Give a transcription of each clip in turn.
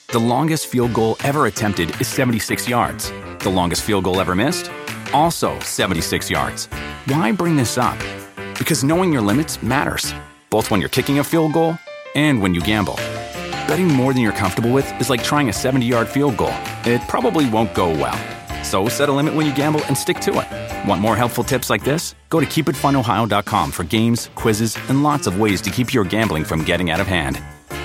The longest field goal ever attempted is 76 yards. The longest field goal ever missed? Also 76 yards. Why bring this up? Because knowing your limits matters, both when you're kicking a field goal and when you gamble. Betting more than you're comfortable with is like trying a 70-yard field goal. It probably won't go well. So set a limit when you gamble and stick to it. Want more helpful tips like this? Go to keepitfunohio.com for games, quizzes, and lots of ways to keep your gambling from getting out of hand.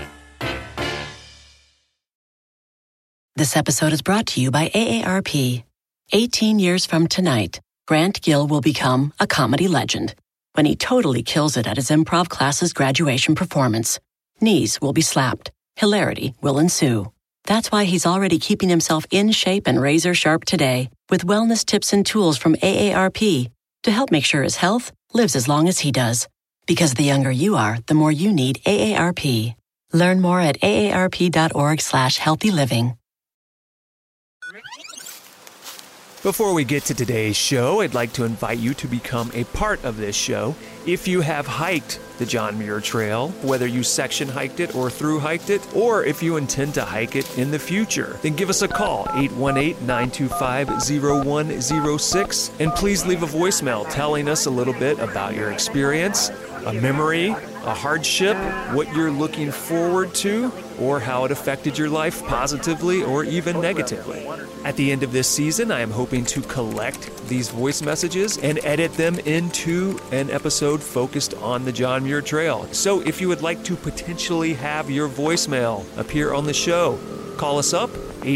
This episode is brought to you by AARP. 18 years from tonight, Grant Gill will become a comedy legend when he totally kills it at his improv class's graduation performance. Knees will be slapped. Hilarity will ensue. That's why he's already keeping himself in shape and razor sharp today with wellness tips and tools from AARP to help make sure his health lives as long as he does. Because the younger you are, the more you need AARP. Learn more at aarp.org/healthyliving. Before we get to today's show, I'd like to invite you to become a part of this show. If you have hiked the John Muir Trail, whether you section hiked it or through hiked it, or if you intend to hike it in the future, then give us a call, 818-925-0106, and please leave a voicemail telling us a little bit about your experience, a memory, a hardship, what you're looking forward to, or how it affected your life positively or even negatively. At the end of this season, I am hoping to collect these voice messages and edit them into an episode focused on the John Muir Trail. So if you would like to potentially have your voicemail appear on the show, call us up,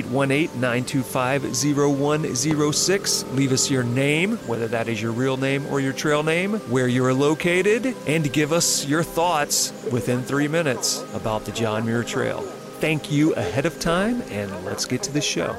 818-925-0106. Leave us your name, whether that is your real name or your trail name, where you are located, and give us your thoughts within 3 minutes about the John Muir Trail. Thank you ahead of time, and let's get to the show.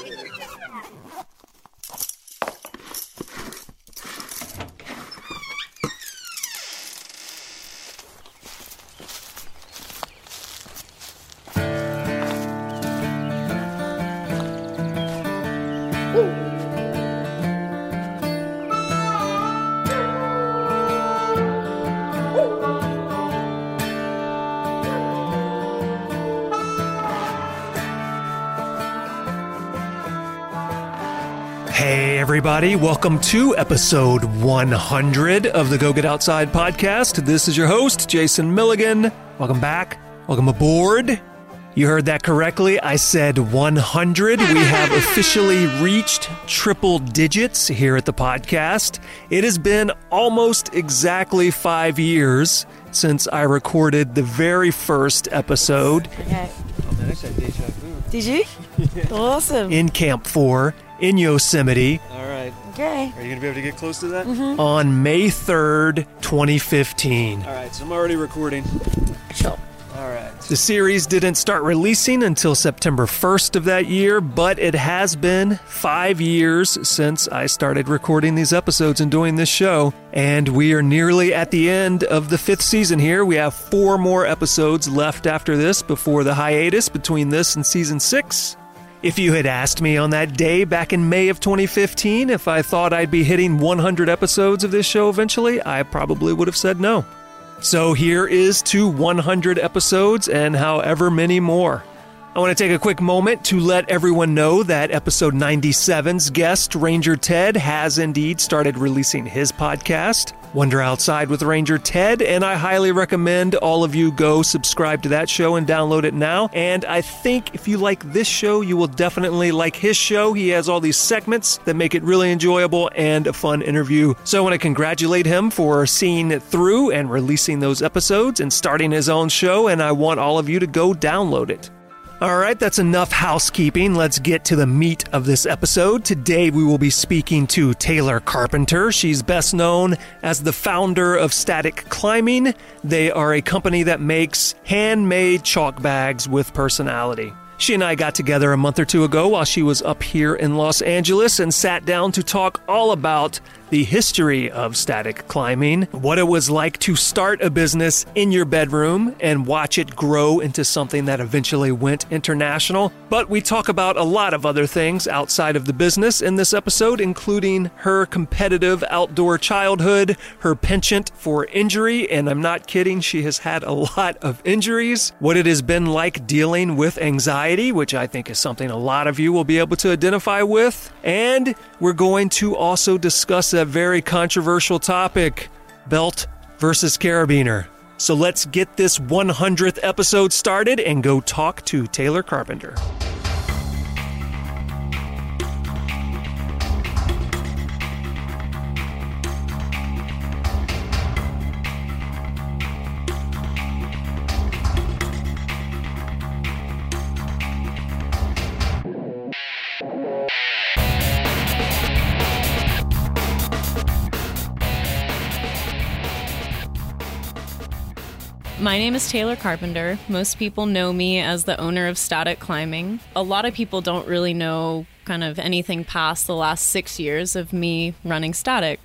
Hey everybody, welcome to episode 100 of the Go Get Outside podcast. This is your host, Jason Milligan. Welcome back. Welcome aboard. You heard that correctly. I said 100. We have officially reached triple digits here at the podcast. It has been almost exactly 5 years since I recorded the very first episode. Okay. Oh man, I said deja vu. Did you? Awesome. In Camp 4 in Yosemite. All right. Okay. Are you going to be able to get close to that? Mm-hmm. On May 3rd, 2015. All right, so I'm already recording. Sure. All right. The series didn't start releasing until September 1st of that year, but it has been 5 years since I started recording these episodes and doing this show, and we are nearly at the end of the 5th season here. We have 4 more episodes left after this before the hiatus between this and season 6. If you had asked me on that day back in May of 2015 if I thought I'd be hitting 100 episodes of this show eventually, I probably would have said no. So here is to 100 episodes and however many more. I want to take a quick moment to let everyone know that episode 97's guest, Ranger Ted, has indeed started releasing his podcast, Wander Outside with Ranger Ted, and I highly recommend all of you go subscribe to that show and download it now. And I think if you like this show, you will definitely like his show. He has all these segments that make it really enjoyable and a fun interview. So I want to congratulate him for seeing it through and releasing those episodes and starting his own show, and I want all of you to go download it. All right, that's enough housekeeping. Let's get to the meat of this episode. Today we will be speaking to Taylor Carpenter. She's best known as the founder of Static Climbing. They are a company that makes handmade chalk bags with personality. She and I got together a month or two ago while she was up here in Los Angeles and sat down to talk all about the history of static climbing, what it was like to start a business in your bedroom and watch it grow into something that eventually went international. But we talk about a lot of other things outside of the business in this episode, including her competitive outdoor childhood, her penchant for injury, and I'm not kidding, she has had a lot of injuries, what it has been like dealing with anxiety anxiety, which I think is something a lot of you will be able to identify with. And we're going to also discuss a very controversial topic, belt versus carabiner. So let's get this 100th episode started and go talk to Taylor Carpenter. My name is Taylor Carpenter. Most people know me as the owner of Static Climbing. A lot of people don't really know kind of anything past the last 6 years of me running Static.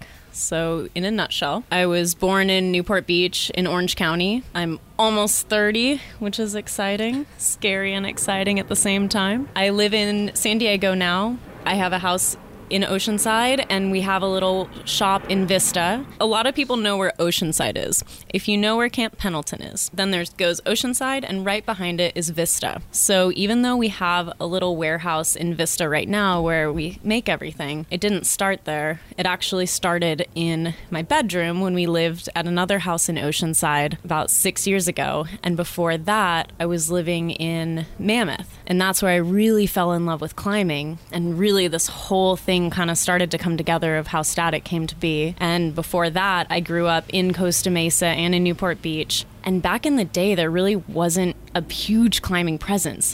So in a nutshell, I was born in Newport Beach in Orange County. I'm almost 30, which is exciting, scary and exciting at the same time. I live in San Diego now. I have a house in Oceanside, and we have a little shop in Vista. A lot of people know where Oceanside is. If you know where Camp Pendleton is, then there goes Oceanside, and right behind it is Vista. So even though we have a little warehouse in Vista right now where we make everything, it didn't start there. It actually started in my bedroom when we lived at another house in Oceanside about 6 years ago. And before that, I was living in Mammoth. And that's where I really fell in love with climbing. And really this whole thing kind of started to come together of how Static came to be. And before that, I grew up in Costa Mesa and in Newport Beach. And back in the day, there really wasn't a huge climbing presence.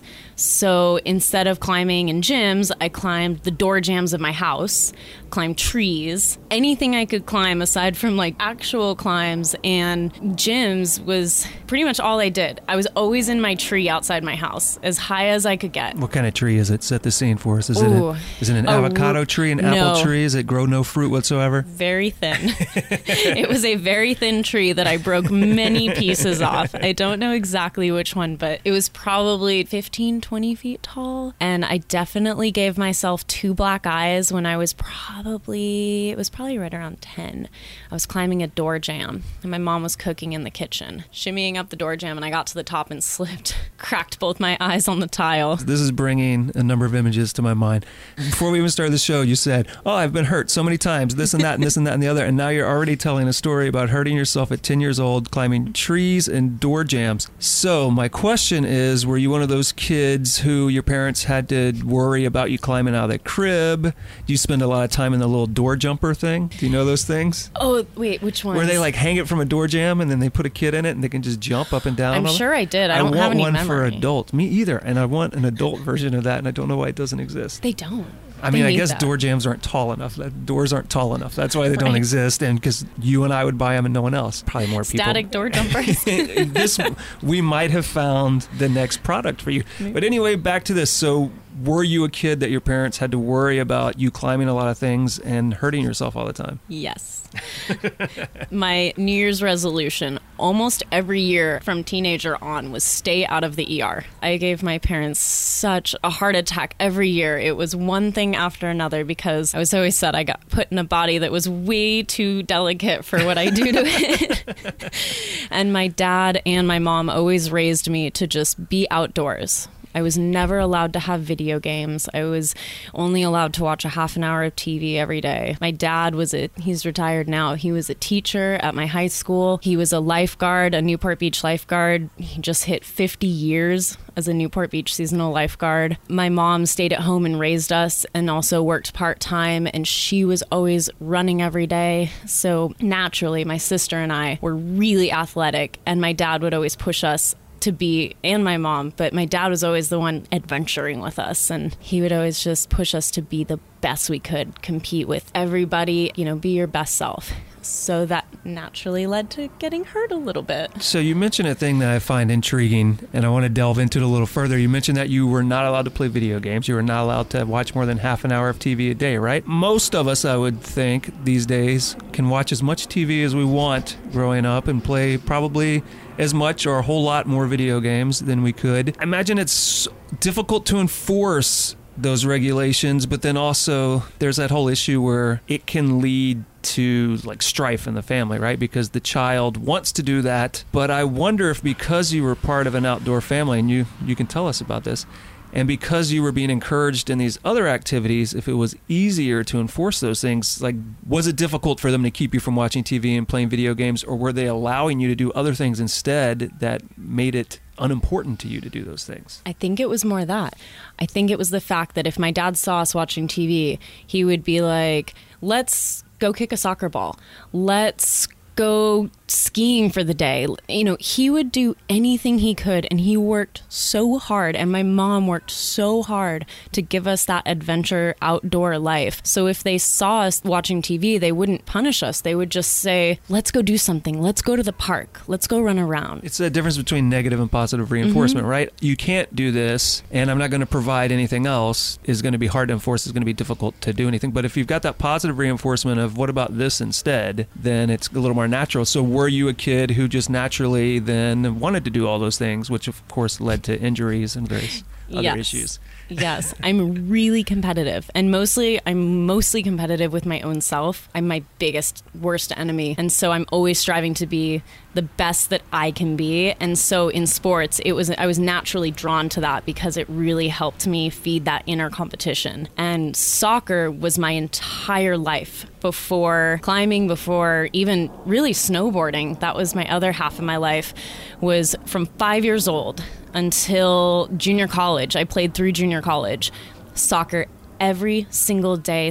So instead of climbing in gyms, I climbed the door jambs of my house, climbed trees. Anything I could climb aside from like actual climbs and gyms was pretty much all I did. I was always in my tree outside my house, as high as I could get. What kind of tree is it? Set the scene for us. Is it an avocado tree, an apple tree? Does it grow no fruit whatsoever? Very thin. It was a very thin tree that I broke many pieces off. I don't know exactly which one, but it was probably 15, 20 feet tall. And I definitely gave myself 2 black eyes when I was probably right around 10. I was climbing a door jamb and my mom was cooking in the kitchen, shimmying up the door jamb, and I got to the top and slipped, cracked both my eyes on the tile. This is bringing a number of images to my mind. Before we even started the show, you said, I've been hurt so many times, this and that and this and that and the other. And now you're already telling a story about hurting yourself at 10 years old, climbing trees and door jambs. So my question is, were you one of those kids who your parents had to worry about you climbing out of the crib? Do you spend a lot of time in the little door jumper thing? Do you know those things? Oh, wait, which one? Where they like hang it from a door jamb and then they put a kid in it and they can just jump up and down. I'm sure I did. I don't have any memory. I want one for adult. Me either. And I want an adult version of that, and I don't know why it doesn't exist. They don't. I mean, I guess door jambs aren't tall enough. Doors aren't tall enough. That's why they don't exist. And because you and I would buy them and no one else. Probably more people. Static door jumpers. We might have found the next product for you. Maybe. But anyway, back to this. So were you a kid that your parents had to worry about you climbing a lot of things and hurting yourself all the time? Yes. My New Year's resolution almost every year from teenager on was stay out of the ER. I gave my parents such a heart attack every year. It was one thing after another because I was always said I got put in a body that was way too delicate for what I do to it. And my dad and my mom always raised me to just be outdoors. I was never allowed to have video games. I was only allowed to watch a half an hour of TV every day. My dad he's retired now. He was a teacher at my high school. He was a lifeguard, a Newport Beach lifeguard. He just hit 50 years as a Newport Beach seasonal lifeguard. My mom stayed at home and raised us and also worked part-time, and she was always running every day. So naturally, my sister and I were really athletic, and my dad would always push us to be, and my mom, but my dad was always the one adventuring with us, and he would always just push us to be the best we could, compete with everybody, be your best self. So that naturally led to getting hurt a little bit. So you mentioned a thing that I find intriguing, and I want to delve into it a little further. You mentioned that you were not allowed to play video games. You were not allowed to watch more than half an hour of TV a day, right? Most of us, I would think, these days can watch as much TV as we want growing up and play probably as much or a whole lot more video games than we could. I imagine it's difficult to enforce those regulations, but then also there's that whole issue where it can lead to like strife in the family, right? Because the child wants to do that. But I wonder if because you were part of an outdoor family, and you can tell us about this, And because you were being encouraged in these other activities, if it was easier to enforce those things, like, was it difficult for them to keep you from watching TV and playing video games, or were they allowing you to do other things instead that made it unimportant to you to do those things? I think it was more that. I think it was the fact that if my dad saw us watching TV, he would be like, let's go kick a soccer ball. Let's go skiing for the day. You know, he would do anything he could, and he worked so hard, and my mom worked so hard to give us that adventure outdoor life. So if they saw us watching TV, they wouldn't punish us. They would just say, let's go do something. Let's go to the park. Let's go run around. It's the difference between negative and positive reinforcement, right? You can't do this, and I'm not going to provide anything else is going to be hard to enforce. It's going to be difficult to do anything. But if you've got that positive reinforcement of what about this instead, then it's a little more natural. So were you a kid who just naturally then wanted to do all those things, which of course led to injuries and various other issues? Yes, I'm really competitive, and I'm mostly competitive with my own self. I'm my biggest, worst enemy, and so I'm always striving to be the best that I can be. And so in sports, I was naturally drawn to that because it really helped me feed that inner competition. And soccer was my entire life before climbing, before even really snowboarding. That was my other half of my life, was from 5 years old until junior college. I played through junior college. Soccer every single day,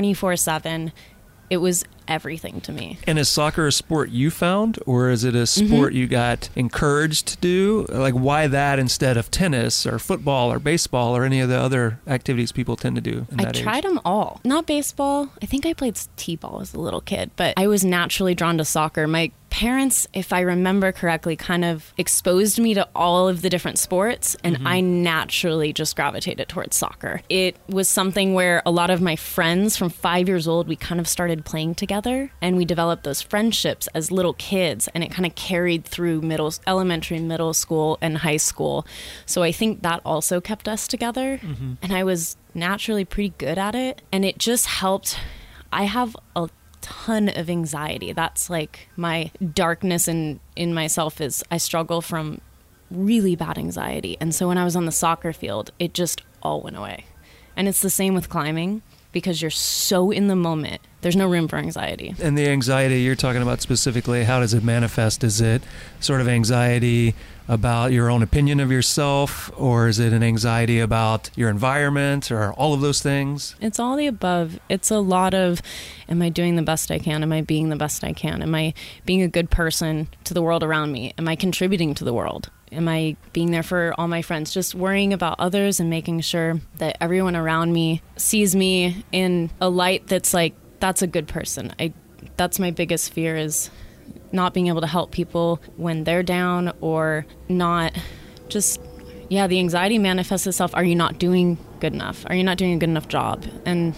24/7. It was everything to me. And is soccer a sport you found, or is it a sport you got encouraged to do? Like, why that instead of tennis or football or baseball or any of the other activities people tend to do in that age? I tried them all. Not baseball. I think I played t-ball as a little kid, but I was naturally drawn to soccer. My parents, if I remember correctly, kind of exposed me to all of the different sports, and I naturally just gravitated towards soccer. It was something where a lot of my friends from 5 years old, we kind of started playing together, and we developed those friendships as little kids, and it kind of carried through elementary, middle school, and high school. So I think that also kept us together, and I was naturally pretty good at it, and it just helped. I have a ton of anxiety. That's like my darkness in myself, is I struggle from really bad anxiety. And so when I was on the soccer field, it just all went away. And it's the same with climbing, because you're so in the moment. There's no room for anxiety. And the anxiety you're talking about specifically, how does it manifest? Is it sort of anxiety about your own opinion of yourself, or is it an anxiety about your environment, or all of those things? It's all the above. It's a lot of, am I doing the best I can? Am I being the best I can? Am I being a good person to the world around me? Am I contributing to the world? Am I being there for all my friends? Just worrying about others and making sure that everyone around me sees me in a light that's like, that's a good person. That's my biggest fear, is not being able to help people when they're down, or not just, the anxiety manifests itself. Are you not doing good enough? Are you not doing a good enough job? And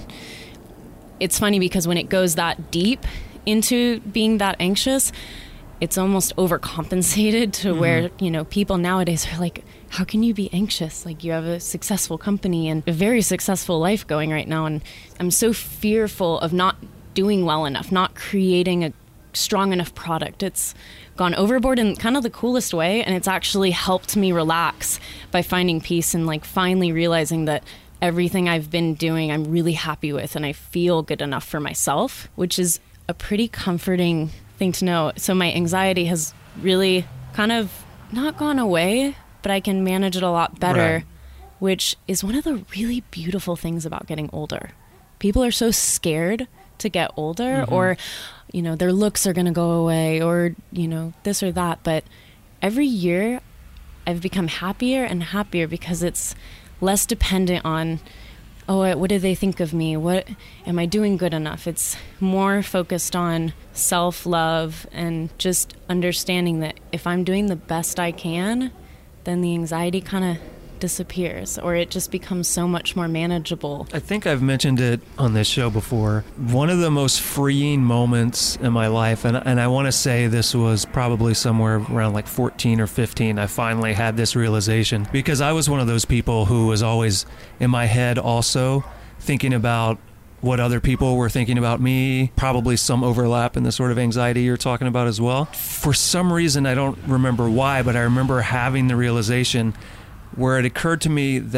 it's funny because when it goes that deep into being that anxious, it's almost overcompensated to where, people nowadays are like, how can you be anxious? Like, you have a successful company and a very successful life going right now. And I'm so fearful of not doing well enough, not creating a strong enough product. It's gone overboard in kind of the coolest way, and it's actually helped me relax by finding peace and like finally realizing that everything I've been doing I'm really happy with, and I feel good enough for myself, which is a pretty comforting thing to know. So my anxiety has really kind of not gone away, but I can manage it a lot better, Right. which is one of the really beautiful things about getting older. People are so scared to get older, or their looks are going to go away, or this or that, but every year I've become happier and happier because it's less dependent on, what do they think of me? What am I doing good enough? It's more focused on self-love and just understanding that if I'm doing the best I can, then the anxiety kind of disappears, or it just becomes so much more manageable. I think I've mentioned it on this show before. One of the most freeing moments in my life, and I want to say this was probably somewhere around like 14 or 15, I finally had this realization, because I was one of those people who was always in my head also thinking about what other people were thinking about me, probably some overlap in the sort of anxiety you're talking about as well. For some reason, I don't remember why, but I remember having the realization where it occurred to me that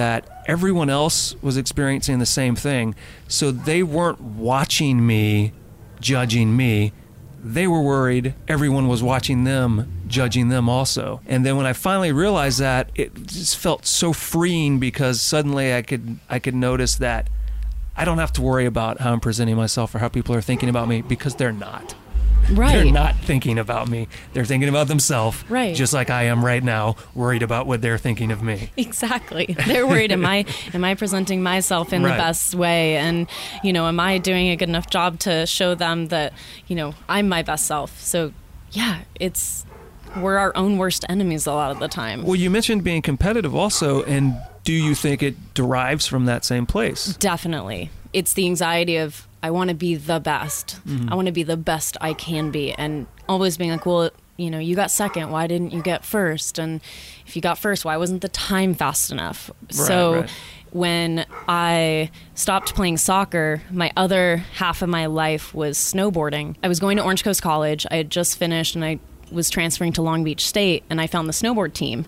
everyone else was experiencing the same thing. So they weren't watching me, judging me. They were worried everyone was watching them, judging them also. And then when I finally realized that, it just felt so freeing, because suddenly I could notice that I don't have to worry about how I'm presenting myself or how people are thinking about me, because they're not. Right. They're not thinking about me. They're thinking about themselves. Right. Just like I am right now, worried about what they're thinking of me. Exactly. They're worried, am I presenting myself in the best way? And, am I doing a good enough job to show them that, I'm my best self? So, yeah, we're our own worst enemies a lot of the time. Well, you mentioned being competitive also, and do you think it derives from that same place? Definitely. It's the anxiety of, I want to be the best. I want to be the best I can be. And always being like, well, you got second. Why didn't you get first? And if you got first, why wasn't the time fast enough? Right. When I stopped playing soccer, my other half of my life was snowboarding. I was going to Orange Coast College. I had just finished, and I was transferring to Long Beach State, and I found the snowboard team.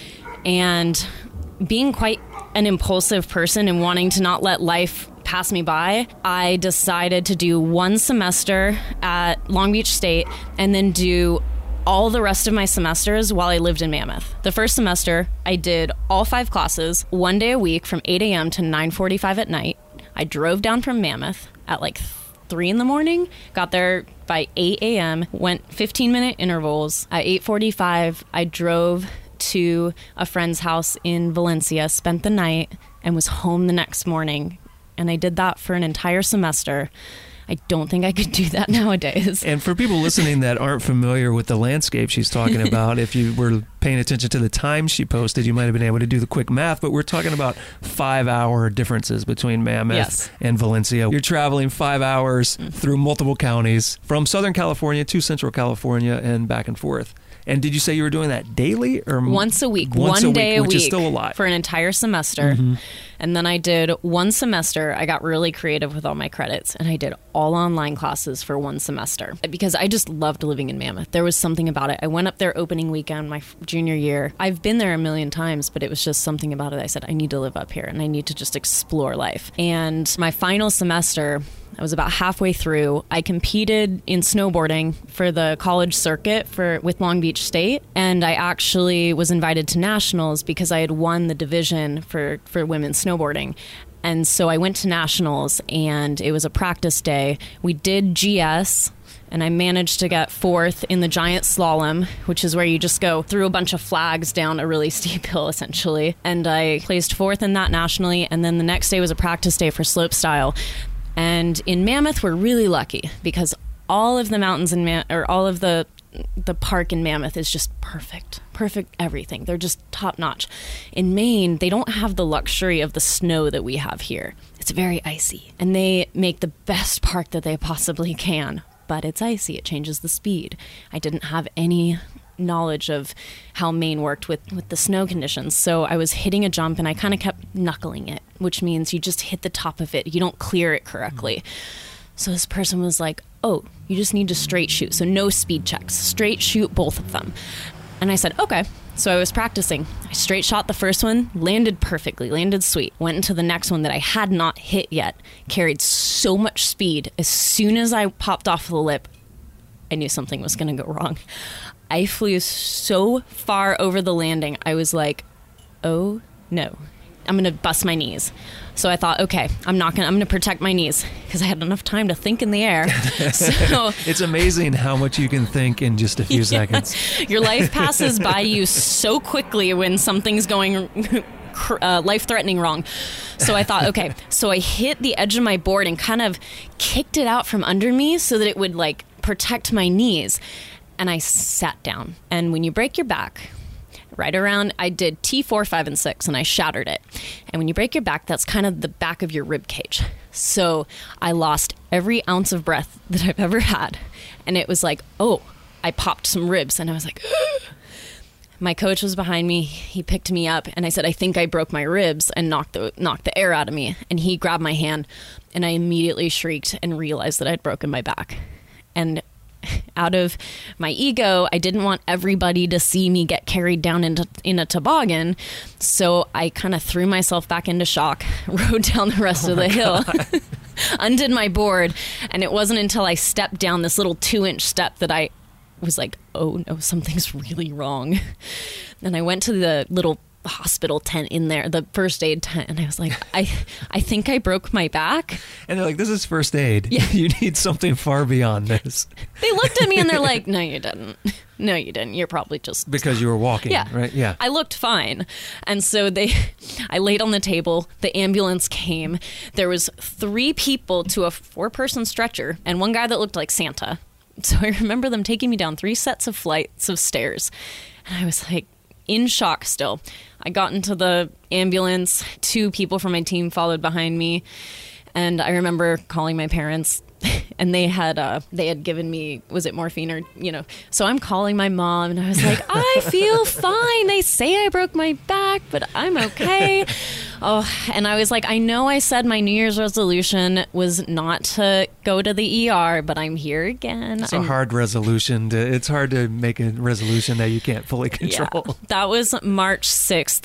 And being quite an impulsive person and wanting to not let life pass me by, I decided to do one semester at Long Beach State and then do all the rest of my semesters while I lived in Mammoth. The first semester, I did all 5 classes, 1 day a week from 8 a.m. to 9:45 at night. I drove down from Mammoth at like 3 in the morning, got there by 8 a.m., went 15-minute intervals. At 8:45, I drove to a friend's house in Valencia, spent the night, and was home the next morning. And I did that for an entire semester. I don't think I could do that nowadays. And for people listening that aren't familiar with the landscape she's talking about, if you were paying attention to the time she posted, you might have been able to do the quick math, but we're talking about 5-hour differences between Mammoth and Valencia. You're traveling 5 hours through multiple counties from Southern California to Central California and back and forth. And did you say you were doing that daily or once a week? One day a week, which is still a lot, for an entire semester. And then I did one semester. I got really creative with all my credits, and I did all online classes for one semester because I just loved living in Mammoth. There was something about it. I went up there opening weekend my junior year. I've been there a million times, but it was just something about it. I said, I need to live up here, and I need to just explore life. And my final semester, I was about halfway through. I competed in snowboarding for the college circuit with Long Beach State, and I actually was invited to nationals because I had won the division for women's snowboarding. And so I went to nationals, and it was a practice day. We did GS, and I managed to get 4th in the giant slalom, which is where you just go through a bunch of flags down a really steep hill, essentially. And I placed 4th in that nationally, and then the next day was a practice day for slopestyle. And in Mammoth, we're really lucky because all of the mountains all of the park in Mammoth is just perfect everything. They're just top notch. In Maine, they don't have the luxury of the snow that we have here. It's very icy, and they make the best park that they possibly can, but it's icy. It changes the speed. I didn't have any knowledge of how Maine worked with the snow conditions. So I was hitting a jump and I kind of kept knuckling it, which means you just hit the top of it. You don't clear it correctly. So this person was like, oh, you just need to straight shoot. So no speed checks, straight shoot both of them. And I said, okay. So I was practicing. I straight shot the first one, landed perfectly, landed sweet. Went into the next one that I had not hit yet, carried so much speed. As soon as I popped off the lip, I knew something was going to go wrong. I flew so far over the landing, I was like, oh no, I'm going to bust my knees. So I thought, okay, I'm going to protect my knees because I had enough time to think in the air. So it's amazing how much you can think in just a few seconds. Your life passes by you so quickly when something's going life-threatening wrong. So I thought, okay, so I hit the edge of my board and kind of kicked it out from under me so that it would like protect my knees. And I sat down. And when you break your back, right around, I did T4, 5, and 6, and I shattered it. And when you break your back, that's kind of the back of your rib cage. So I lost every ounce of breath that I've ever had. And it was like, oh, I popped some ribs. And I was like, my coach was behind me. He picked me up, and I said, I think I broke my ribs and knocked the air out of me. And he grabbed my hand, and I immediately shrieked and realized that I'd broken my back. And out of my ego, I didn't want everybody to see me get carried down in a toboggan. So I kind of threw myself back into shock, rode down the rest of the hill, undid my board. And it wasn't until I stepped down this little 2-inch step that I was like, oh no, something's really wrong. And I went to the little hospital tent in there, the first aid tent, and I was like, I think I broke my back. And they're like, this is first aid. Yeah. You need something far beyond this. They looked at me and they're like, no, you didn't. No, you didn't. You're probably just... Because you were walking, yeah. right? Yeah. I looked fine. And so I laid on the table. The ambulance came. There was 3 people to a 4-person stretcher and 1 guy that looked like Santa. So I remember them taking me down 3 sets of flights of stairs. And I was like, in shock still. I got into the ambulance. 2 people from my team followed behind me. And I remember calling my parents, and they had given me, was it morphine or, so I'm calling my mom and I was like, I feel fine. They say I broke my back, but I'm okay. Oh, and I was like, I know I said my New Year's resolution was not to go to the ER, but I'm here again. It's a hard resolution. It's hard to make a resolution that you can't fully control. Yeah, that was March 6th,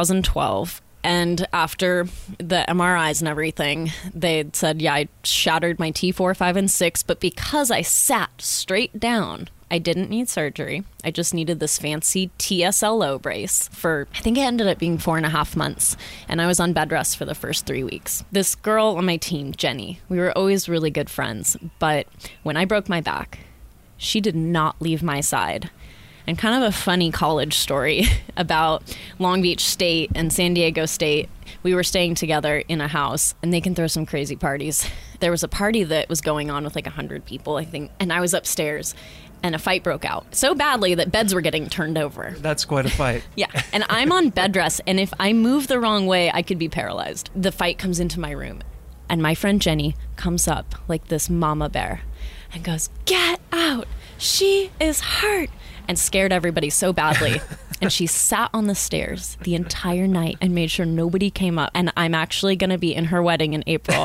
2012. And after the MRIs and everything, they said, yeah, I shattered my T4, 5, and 6. But because I sat straight down, I didn't need surgery. I just needed this fancy TSLO brace for, I think it ended up being 4.5 months. And I was on bed rest for the first 3 weeks. This girl on my team, Jenny, we were always really good friends. But when I broke my back, she did not leave my side. And kind of a funny college story about Long Beach State and San Diego State. We were staying together in a house, and they can throw some crazy parties. There was a party that was going on with like 100 people, I think, and I was upstairs, and a fight broke out so badly that beds were getting turned over. That's quite a fight. Yeah, and I'm on bed rest, and if I move the wrong way, I could be paralyzed. The fight comes into my room, and my friend Jenny comes up like this mama bear and goes, "Get out! She is hurt!" and scared everybody so badly. And she sat on the stairs the entire night and made sure nobody came up. And I'm actually going to be in her wedding in April.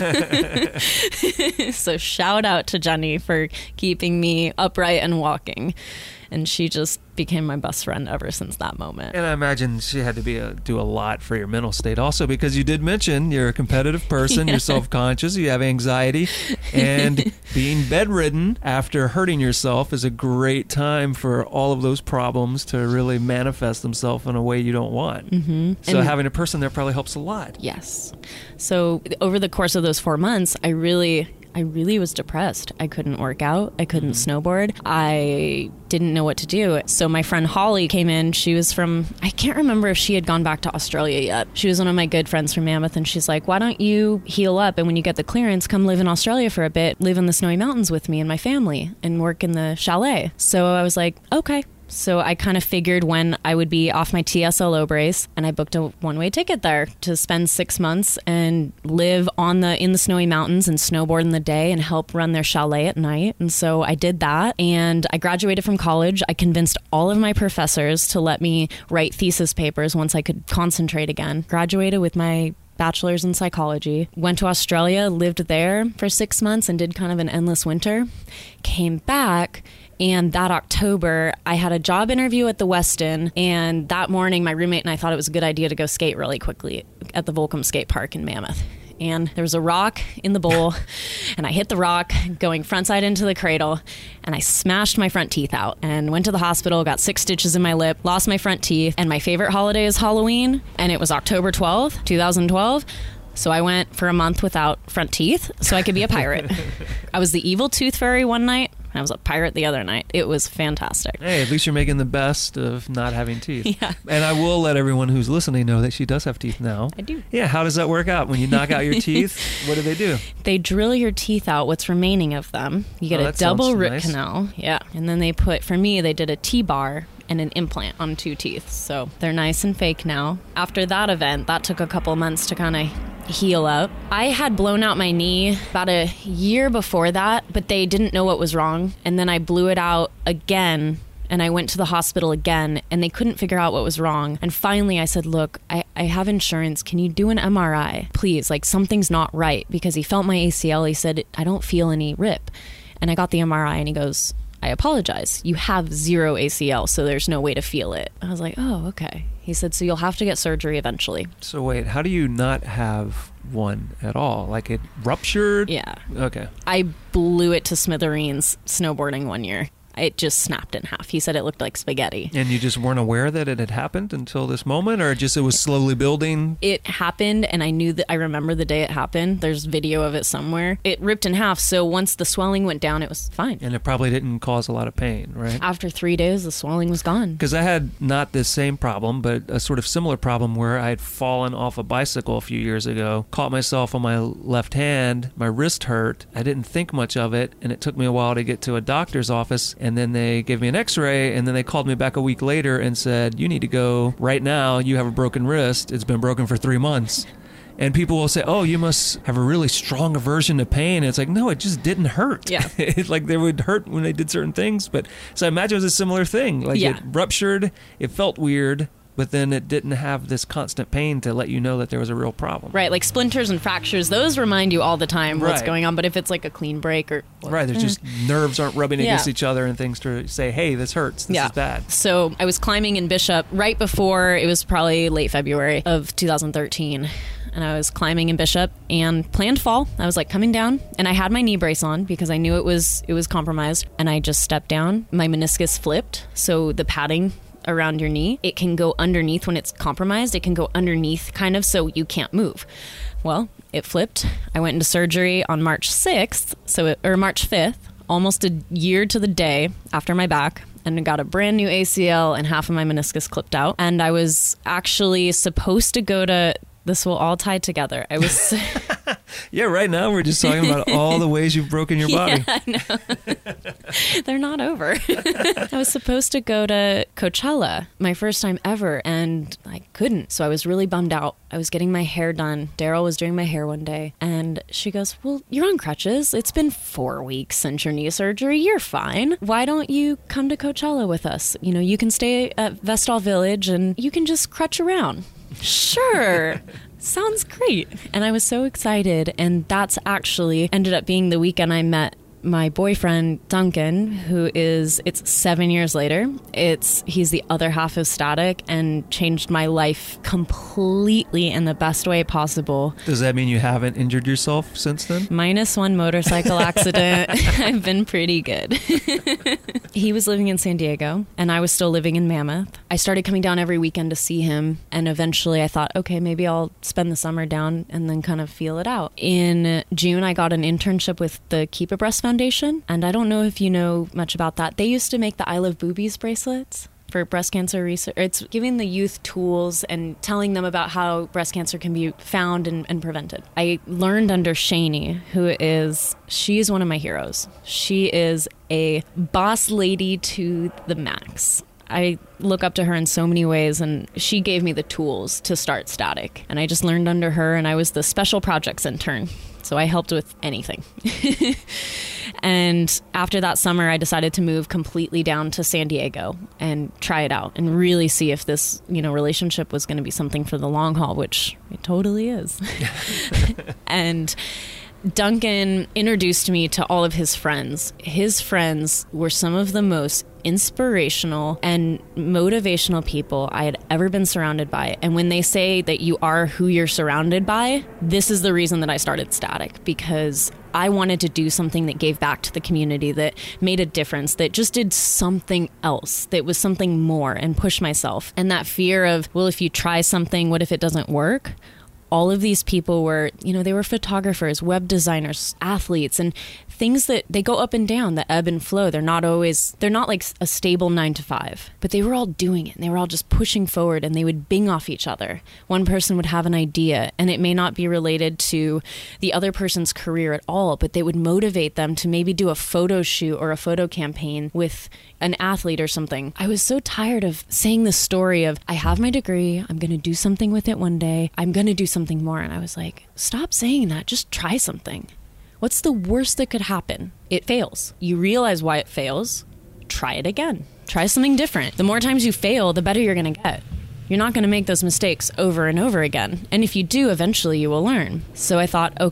So shout out to Jenny for keeping me upright and walking. And she just became my best friend ever since that moment. And I imagine she had to do a lot for your mental state also, because you did mention you're a competitive person, you're self-conscious, you have anxiety, and being bedridden after hurting yourself is a great time for all of those problems to really manifest themselves in a way you don't want. Mm-hmm. So having a person there probably helps a lot. Yes. So over the course of those 4 months, I really was depressed. I couldn't work out. I couldn't snowboard. I didn't know what to do. So my friend Holly came in. She was from, I can't remember if she had gone back to Australia yet. She was one of my good friends from Mammoth, and she's like, why don't you heal up, and when you get the clearance, come live in Australia for a bit, live in the Snowy Mountains with me and my family, and work in the chalet. So I was like, okay. So I kind of figured when I would be off my TSLO brace, and I booked a one-way ticket there to spend 6 months and live in the Snowy Mountains and snowboard in the day and help run their chalet at night. And so I did that, and I graduated from college. I convinced all of my professors to let me write thesis papers once I could concentrate again. Graduated with my bachelor's in psychology, went to Australia, lived there for 6 months and did kind of an endless winter, came back. And that October, I had a job interview at the Westin, and that morning my roommate and I thought it was a good idea to go skate really quickly at the Volcom Skate Park in Mammoth. And there was a rock in the bowl, and I hit the rock going frontside into the cradle, and I smashed my front teeth out and went to the hospital, got 6 stitches in my lip, lost my front teeth, and my favorite holiday is Halloween, and it was October 12th, 2012. So I went for a month without front teeth so I could be a pirate. I was the evil tooth fairy one night, and I was a pirate the other night. It was fantastic. Hey, at least you're making the best of not having teeth. Yeah. And I will let everyone who's listening know that she does have teeth now. I do. Yeah, how does that work out? When you knock out your teeth, what do? They drill your teeth out, what's remaining of them. You get a double root canal. Yeah. And then they did a T-bar and an implant on 2 teeth. So they're nice and fake now. After that event, that took a couple months to kind of heal up. I had blown out my knee about a year before that, but they didn't know what was wrong. And then I blew it out again, and I went to the hospital again, and they couldn't figure out what was wrong. And finally I said, look, I have insurance. Can you do an MRI? Please, like something's not right. Because he felt my ACL. He said, I don't feel any rip. And I got the MRI, and he goes, I apologize. You have 0 ACL, so there's no way to feel it. I was like, oh, okay. He said, so you'll have to get surgery eventually. So wait, how do you not have one at all? Like it ruptured? Yeah. Okay. I blew it to smithereens snowboarding one year. It just snapped in half. He said it looked like spaghetti. And you just weren't aware that it had happened until this moment, or just it was slowly building? It happened, and I remember the day it happened. There's video of it somewhere. It ripped in half, so once the swelling went down, it was fine. And it probably didn't cause a lot of pain, right? After 3 days, the swelling was gone. Because I had not this same problem, but a sort of similar problem where I had fallen off a bicycle a few years ago, caught myself on my left hand, my wrist hurt. I didn't think much of it, and it took me a while to get to a doctor's office. And then they gave me an x-ray, and then they called me back a week later and said, you need to go right now. You have a broken wrist. It's been broken for 3 months. And people will say, oh, you must have a really strong aversion to pain. And it's like, no, it just didn't hurt. Yeah. Like they would hurt when they did certain things. But so I imagine it was a similar thing. Like Yeah. it ruptured, it felt weird, but then it didn't have this constant pain to let you know that there was a real problem. Right, like splinters and fractures, those remind you all the time what's Right. going on. But if it's like a clean break or... Right, there's just nerves aren't rubbing Yeah. against each other and things to say, hey, this hurts, this is bad. So I was climbing in Bishop right before, it was probably late February of 2013. And I was climbing in Bishop and planned fall. I was like coming down, and I had my knee brace on because I knew it was compromised. And I just stepped down. My meniscus flipped, so the padding around your knee, it can go underneath when it's compromised. It can go underneath kind of so you can't move. Well, it flipped. I went into surgery on March 6th, or March 5th, almost a year to the day after my back, and got a brand new ACL and half of my meniscus clipped out. And I was actually supposed to go to... This will all tie together. I was... Yeah, right now we're just talking about all the ways you've broken your body. Yeah, I know. They're not over. I was supposed to go to Coachella, my first time ever, and I couldn't. So I was really bummed out. I was getting my hair done. Daryl was doing my hair one day, and she goes, well, you're on crutches. It's been 4 weeks since your knee surgery. You're fine. Why don't you come to Coachella with us? You know, you can stay at Vestal Village, and you can just crutch around. Sure. Sounds great. And I was so excited. And that's actually ended up being the weekend I met my boyfriend, Duncan, it's 7 years later. He's the other half of Static and changed my life completely in the best way possible. Does that mean you haven't injured yourself since then? Minus one motorcycle accident. I've been pretty good. He was living in San Diego and I was still living in Mammoth. I started coming down every weekend to see him, and eventually I thought, okay, maybe I'll spend the summer down and then kind of feel it out. In June, I got an internship with the Keep a Breast Foundation, and I don't know if you know much about that. They used to make the I Love Boobies bracelets for breast cancer research. It's giving the youth tools and telling them about how breast cancer can be found and prevented. I learned under Shani, she's one of my heroes. She is a boss lady to the max. I look up to her in so many ways, and she gave me the tools to start Static. And I just learned under her, and I was the special projects intern. So I helped with anything. And after that summer, I decided to move completely down to San Diego and try it out and really see if this, relationship was going to be something for the long haul, which it totally is. And Duncan introduced me to all of his friends. His friends were some of the most inspirational and motivational people I had ever been surrounded by. And when they say that you are who you're surrounded by, this is the reason that I started Static, because I wanted to do something that gave back to the community, that made a difference, that just did something else, that was something more, and push myself. And that fear of, well, if you try something, what if it doesn't work? All of these people were, they were photographers, web designers, athletes, and things that they go up and down, that ebb and flow. They're not like a stable 9 to 5, but they were all doing it, and they were all just pushing forward, and they would bing off each other. One person would have an idea, and it may not be related to the other person's career at all, but they would motivate them to maybe do a photo shoot or a photo campaign with an athlete or something. I was so tired of saying the story of, I have my degree, I'm going to do something with it one day, I'm going to do something more. And I was like, stop saying that, just try something. What's the worst that could happen? It fails. You realize why it fails. Try it again. Try something different. The more times you fail, the better you're going to get. You're not going to make those mistakes over and over again. And if you do, eventually you will learn. So I thought, okay,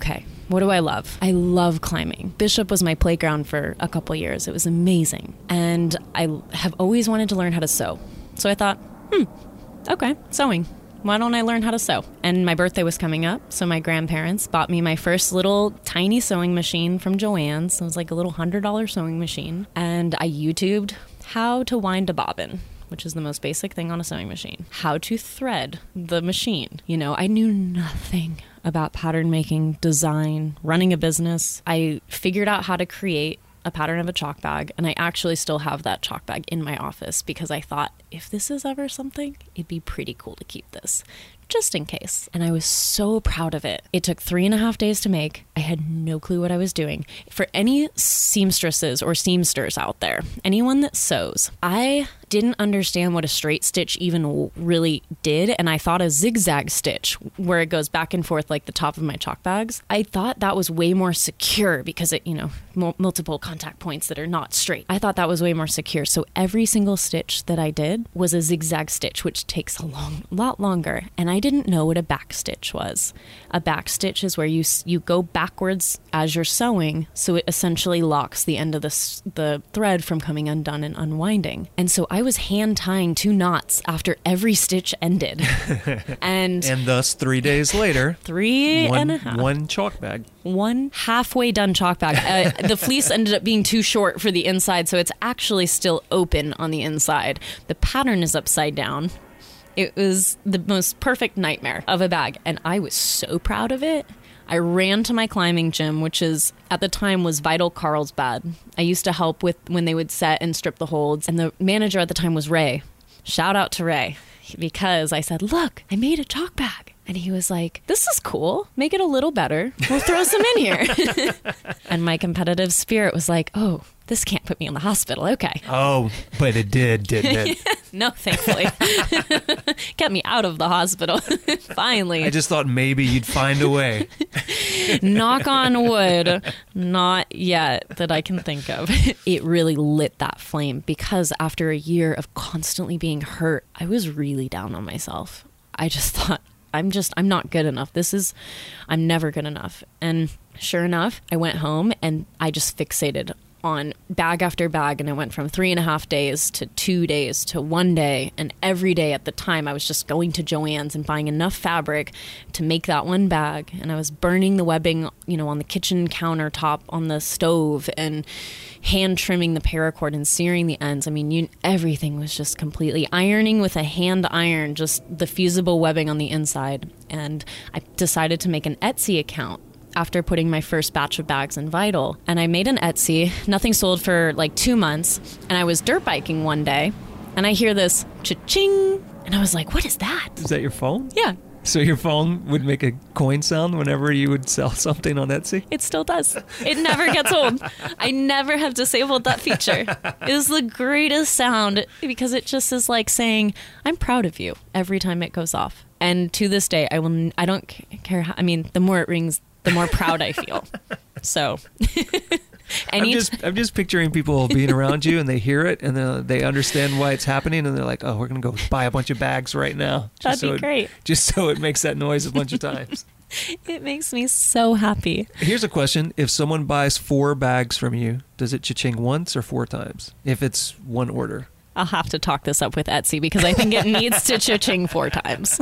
What do I love? I love climbing. Bishop was my playground for a couple years. It was amazing. And I have always wanted to learn how to sew. So I thought, okay, sewing. Why don't I learn how to sew? And my birthday was coming up, so my grandparents bought me my first little tiny sewing machine from Joann's. It was like a little $100 sewing machine. And I YouTubed how to wind a bobbin, which is the most basic thing on a sewing machine. How to thread the machine. You know, I knew nothing about pattern making, design, running a business. I figured out how to create a pattern of a chalk bag, and I actually still have that chalk bag in my office because I thought, if this is ever something, it'd be pretty cool to keep this, just in case. And I was so proud of it. It took 3.5 days to make. I had no clue what I was doing. For any seamstresses or seamsters out there, anyone that sews, I didn't understand what a straight stitch even really did, and I thought a zigzag stitch, where it goes back and forth like the top of my chalk bags, I thought that was way more secure because it, you know, multiple contact points that are not straight. I thought that was way more secure. So every single stitch that I did was a zigzag stitch, which takes a lot longer. And I didn't know what a back stitch was. A back stitch is where you go backwards as you're sewing, so it essentially locks the end of the thread from coming undone and unwinding. And so I was hand tying 2 knots after every stitch ended. and thus 3 days later, 3.5. One chalk bag. One halfway done chalk bag. The fleece ended up being too short for the inside, so it's actually still open on the inside. The pattern is upside down. It was the most perfect nightmare of a bag, and I was so proud of it. I ran to my climbing gym, which is at the time was Vital Carlsbad. I used to help with when they would set and strip the holds, and the manager at the time was Ray. Shout out to Ray, because I said, look, I made a chalk bag. And he was like, this is cool. Make it a little better. We'll throw some in here. And my competitive spirit was like, oh, this can't put me in the hospital. Okay. Oh, but it did, didn't it? No, thankfully. Kept me out of the hospital. Finally. I just thought maybe you'd find a way. Knock on wood. Not yet that I can think of. It really lit that flame because after a year of constantly being hurt, I was really down on myself. I just thought, I'm not good enough. I'm never good enough. And sure enough, I went home and I just fixated on bag after bag, and it went from 3.5 days to 2 days to 1 day. And every day at the time, I was just going to Joann's and buying enough fabric to make that one bag. And I was burning the webbing, you know, on the kitchen countertop, on the stove, and hand trimming the paracord and searing the ends. I mean, everything was just completely ironing with a hand iron, just the fusible webbing on the inside. And I decided to make an Etsy account after putting my first batch of bags in Vital. And I made an Etsy. Nothing sold for like 2 months. And I was dirt biking one day, and I hear this cha-ching. And I was like, what is that? Is that your phone? Yeah. So your phone would make a coin sound whenever you would sell something on Etsy? It still does. It never gets old. I never have disabled that feature. It is the greatest sound because it just is like saying, I'm proud of you every time it goes off. And to this day, I don't care how, I mean, the more it rings, the more proud I feel. So I'm just picturing people being around you and they hear it and they understand why it's happening and they're like, oh, we're going to go buy a bunch of bags right now. That'd be great. Just so it makes that noise a bunch of times. It makes me so happy. Here's a question. If someone buys 4 bags from you, does it cha-ching once or 4 times? If it's one order. I'll have to talk this up with Etsy because I think it needs to cha-ching 4 times.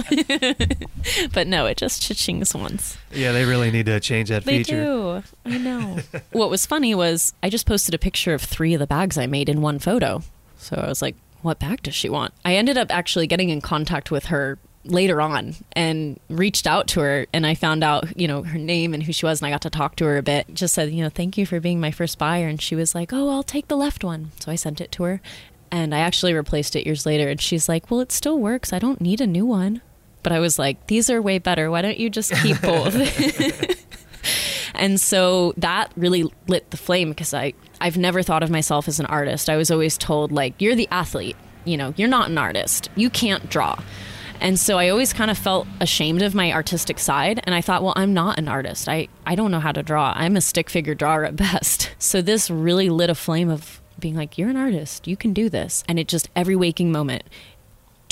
But no, it just cha-chings once. Yeah, they really need to change that feature. They do. I know. What was funny was I just posted a picture of 3 of the bags I made in one photo. So I was like, what bag does she want? I ended up actually getting in contact with her later on and reached out to her, and I found out, you know, her name and who she was, and I got to talk to her a bit. Just said, you know, thank you for being my first buyer. And she was like, oh, I'll take the left one. So I sent it to her. And I actually replaced it years later. And she's like, well, it still works. I don't need a new one. But I was like, these are way better. Why don't you just keep both? And so that really lit the flame because I've never thought of myself as an artist. I was always told, like, you're the athlete. You know, you're not an artist. You can't draw. And so I always kind of felt ashamed of my artistic side. And I thought, well, I'm not an artist. I don't know how to draw. I'm a stick figure drawer at best. So this really lit a flame of being like, you're an artist, you can do this. And it just, every waking moment,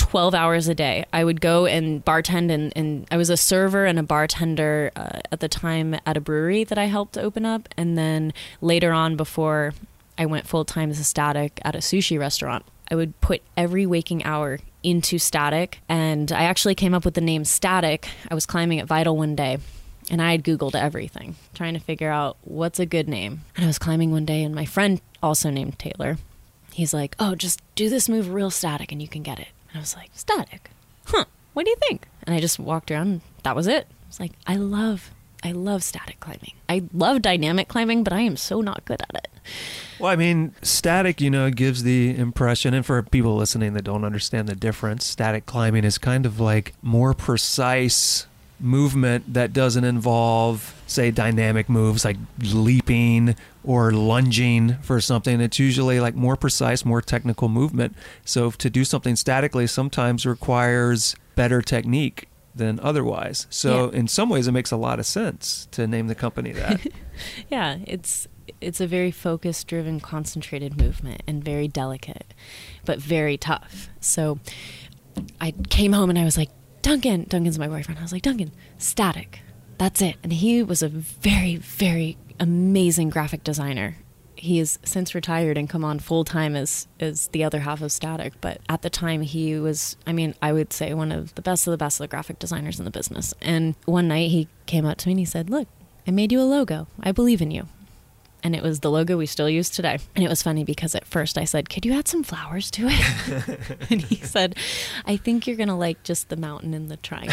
12 hours a day. I would go and bartend, and I was a server and a bartender at the time at a brewery that I helped open up. And then later on, before I went full-time as a static at a sushi restaurant, I would put every waking hour into static. And I actually came up with the name Static. I was climbing at Vital one day, and I had Googled everything, trying to figure out what's a good name. And I was climbing one day, and my friend, also named Taylor, he's like, oh, just do this move real static and you can get it. And I was like, static? Huh, what do you think? And I just walked around, and that was it. I was like, I love static climbing. I love dynamic climbing, but I am so not good at it. Well, I mean, static, gives the impression, and for people listening that don't understand the difference, static climbing is kind of like more precise movement that doesn't involve, say, dynamic moves like leaping or lunging for something. It's usually like more precise, more technical movement. So to do something statically sometimes requires better technique than otherwise. So in some ways it makes a lot of sense to name the company that. Yeah, it's a very focused, driven, concentrated movement, and very delicate, but very tough. So I came home and I was like, Duncan's my boyfriend. I was like, Duncan, static. That's it. And he was a very, very amazing graphic designer. He has since retired and come on full time as the other half of Static. But at the time, he was, I would say, one of the best of the graphic designers in the business. And one night he came up to me and he said, look, I made you a logo. I believe in you. And it was the logo we still use today. And it was funny because at first I said, could you add some flowers to it? And he said, I think you're going to like just the mountain and the triangle.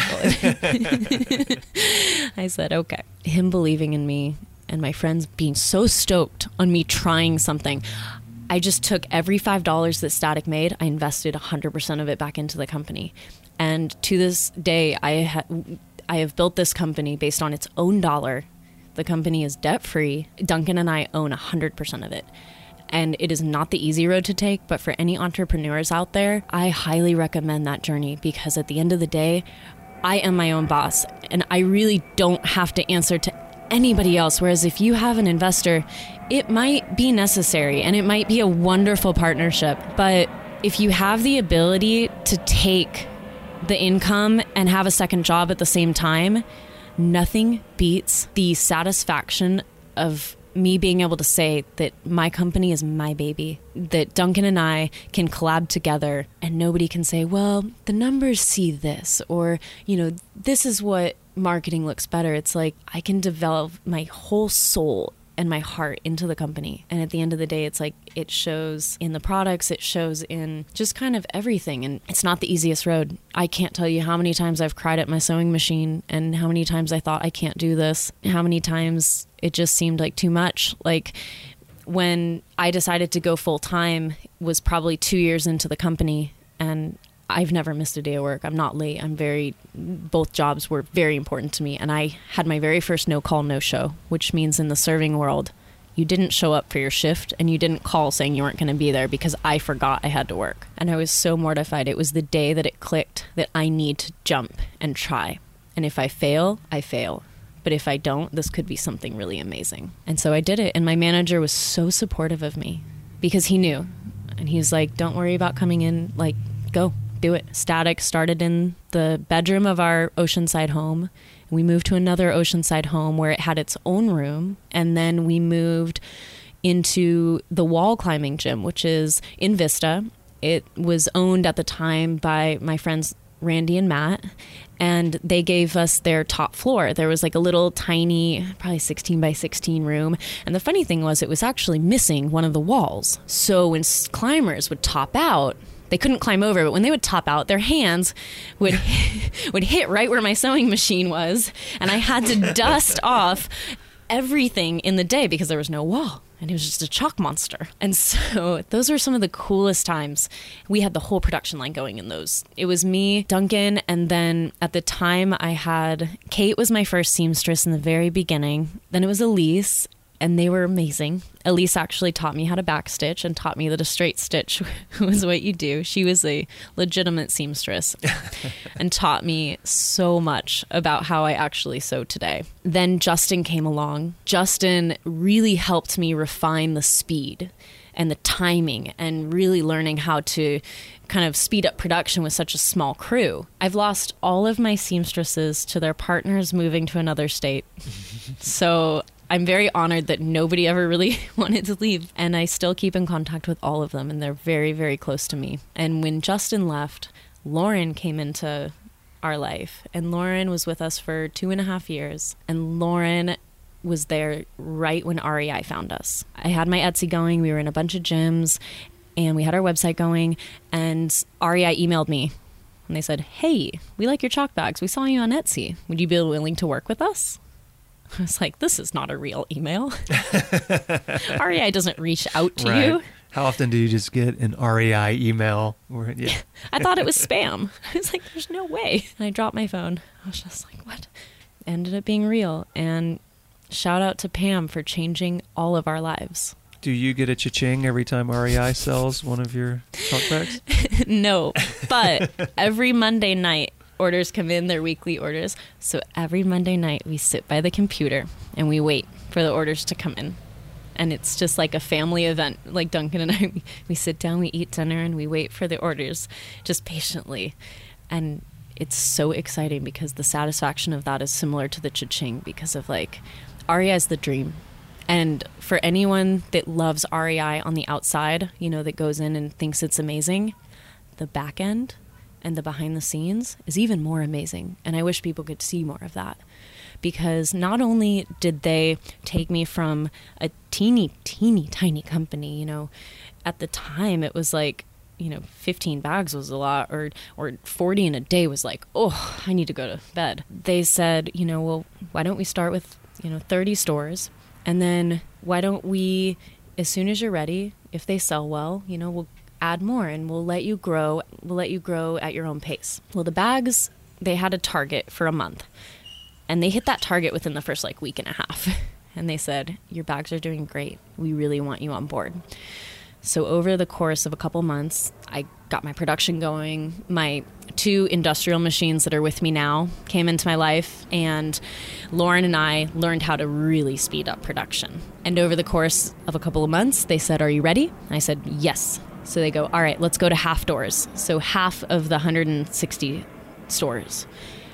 I said, okay. Him believing in me and my friends being so stoked on me trying something. I just took every $5 that Static made. I invested 100% of it back into the company. And to this day, I have built this company based on its own dollar. The company is debt-free. Duncan and I own 100% of it. And it is not the easy road to take, but for any entrepreneurs out there, I highly recommend that journey because at the end of the day, I am my own boss and I really don't have to answer to anybody else. Whereas if you have an investor, it might be necessary and it might be a wonderful partnership. But if you have the ability to take the income and have a second job at the same time, nothing beats the satisfaction of me being able to say that my company is my baby, that Duncan and I can collab together and nobody can say, well, the numbers see this, or, this is what marketing looks better. It's like I can develop my whole soul and my heart into the company. And at the end of the day, it's like it shows in the products, it shows in just kind of everything. And it's not the easiest road. I can't tell you how many times I've cried at my sewing machine and how many times I thought I can't do this, how many times it just seemed like too much. Like when I decided to go full time was probably 2 years into the company, and I've never missed a day of work. I'm not late. Both jobs were very important to me. And I had my very first no call, no show, which means in the serving world, you didn't show up for your shift and you didn't call saying you weren't going to be there because I forgot I had to work. And I was so mortified. It was the day that it clicked that I need to jump and try. And if I fail, I fail. But if I don't, this could be something really amazing. And so I did it. And my manager was so supportive of me because he knew. And he was like, don't worry about coming in, like, go. Do it. Static started in the bedroom of our Oceanside home. We moved to another Oceanside home where it had its own room. And then we moved into the wall climbing gym, which is in Vista. It was owned at the time by my friends Randy and Matt, and they gave us their top floor. There was like a little tiny, probably 16 by 16 room. And the funny thing was it was actually missing one of the walls. So when climbers would top out, they couldn't climb over, but when they would top out, their hands would hit right where my sewing machine was, and I had to dust off everything in the day because there was no wall, and it was just a chalk monster. And so those were some of the coolest times. We had the whole production line going in those. It was me, Duncan, and then at the time I had Kate was my first seamstress in the very beginning. Then it was Elise, and they were amazing. Elise actually taught me how to backstitch and taught me that a straight stitch was what you do. She was a legitimate seamstress and taught me so much about how I actually sew today. Then Justin came along. Justin really helped me refine the speed and the timing and really learning how to kind of speed up production with such a small crew. I've lost all of my seamstresses to their partners moving to another state. So I'm very honored that nobody ever really wanted to leave. And I still keep in contact with all of them, and they're very, very close to me. And when Justin left, Lauren came into our life, and Lauren was with us for 2.5 years. And Lauren was there right when REI found us. I had my Etsy going. We were in a bunch of gyms, and we had our website going, and REI emailed me. And they said, hey, we like your chalk bags. We saw you on Etsy. Would you be willing to work with us? I was like, this is not a real email. REI doesn't reach out to you. How often do you just get an REI email? Yeah. I thought it was spam. I was like, there's no way. And I dropped my phone. I was just like, what? Ended up being real. And shout out to Pam for changing all of our lives. Do you get a cha-ching every time REI sells one of your chalk bags? No, but every Monday night, orders come in, their weekly orders. So every Monday night, we sit by the computer and we wait for the orders to come in. And it's just like a family event. Like Duncan and I, we sit down, we eat dinner, and we wait for the orders just patiently. And it's so exciting because the satisfaction of that is similar to the cha-ching, because of like, REI is the dream. And for anyone that loves REI on the outside, you know, that goes in and thinks it's amazing, the back end and the behind the scenes is even more amazing. And I wish people could see more of that. Because not only did they take me from a teeny tiny company, you know, at the time it was like, you know, 15 bags was a lot, or 40 in a day was like, oh, I need to go to bed. They said, you know, well, why don't we start with, you know, 30 stores, and then why don't we, as soon as you're ready, if they sell well, you know, we'll add more and we'll let you grow. We'll let you grow at your own pace. Well, the bags, they had a target for a month. And they hit that target within the first like week and a half. And they said, your bags are doing great. We really want you on board. So over the course of a couple months, I got my production going. My 2 industrial machines that are with me now came into my life. And Lauren and I learned how to really speed up production. And over the course of a couple of months, they said, are you ready? I said, yes. So they go, all right, let's go to half doors. So half of the 160 stores.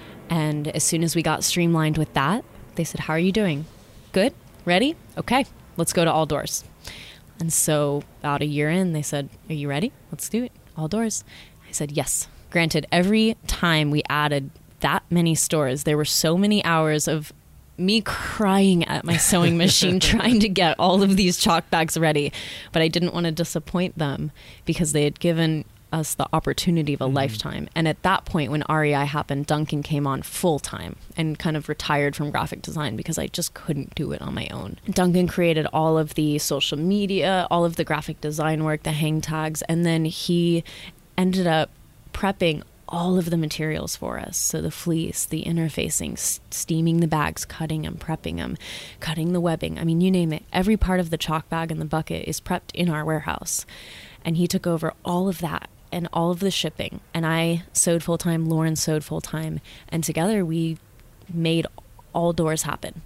And as soon as we got streamlined with that, they said, how are you doing? Good? Ready? Okay, let's go to all doors. And so about a year in, they said, are you ready? Let's do it. All doors. I said, yes. Granted, every time we added that many stores, there were so many hours of me crying at my sewing machine trying to get all of these chalk bags ready. But I didn't want to disappoint them because they had given us the opportunity of a lifetime. And at that point, when REI happened, Duncan came on full time and kind of retired from graphic design because I just couldn't do it on my own. Duncan created all of the social media, all of the graphic design work, the hang tags, and then he ended up prepping all of the materials for us. So the fleece, the interfacing, steaming the bags, cutting them, prepping them, cutting the webbing. I mean, you name it. Every part of the chalk bag and the bucket is prepped in our warehouse. And he took over all of that and all of the shipping. And I sewed full-time, Lauren sewed full-time. And together we made all doors happen.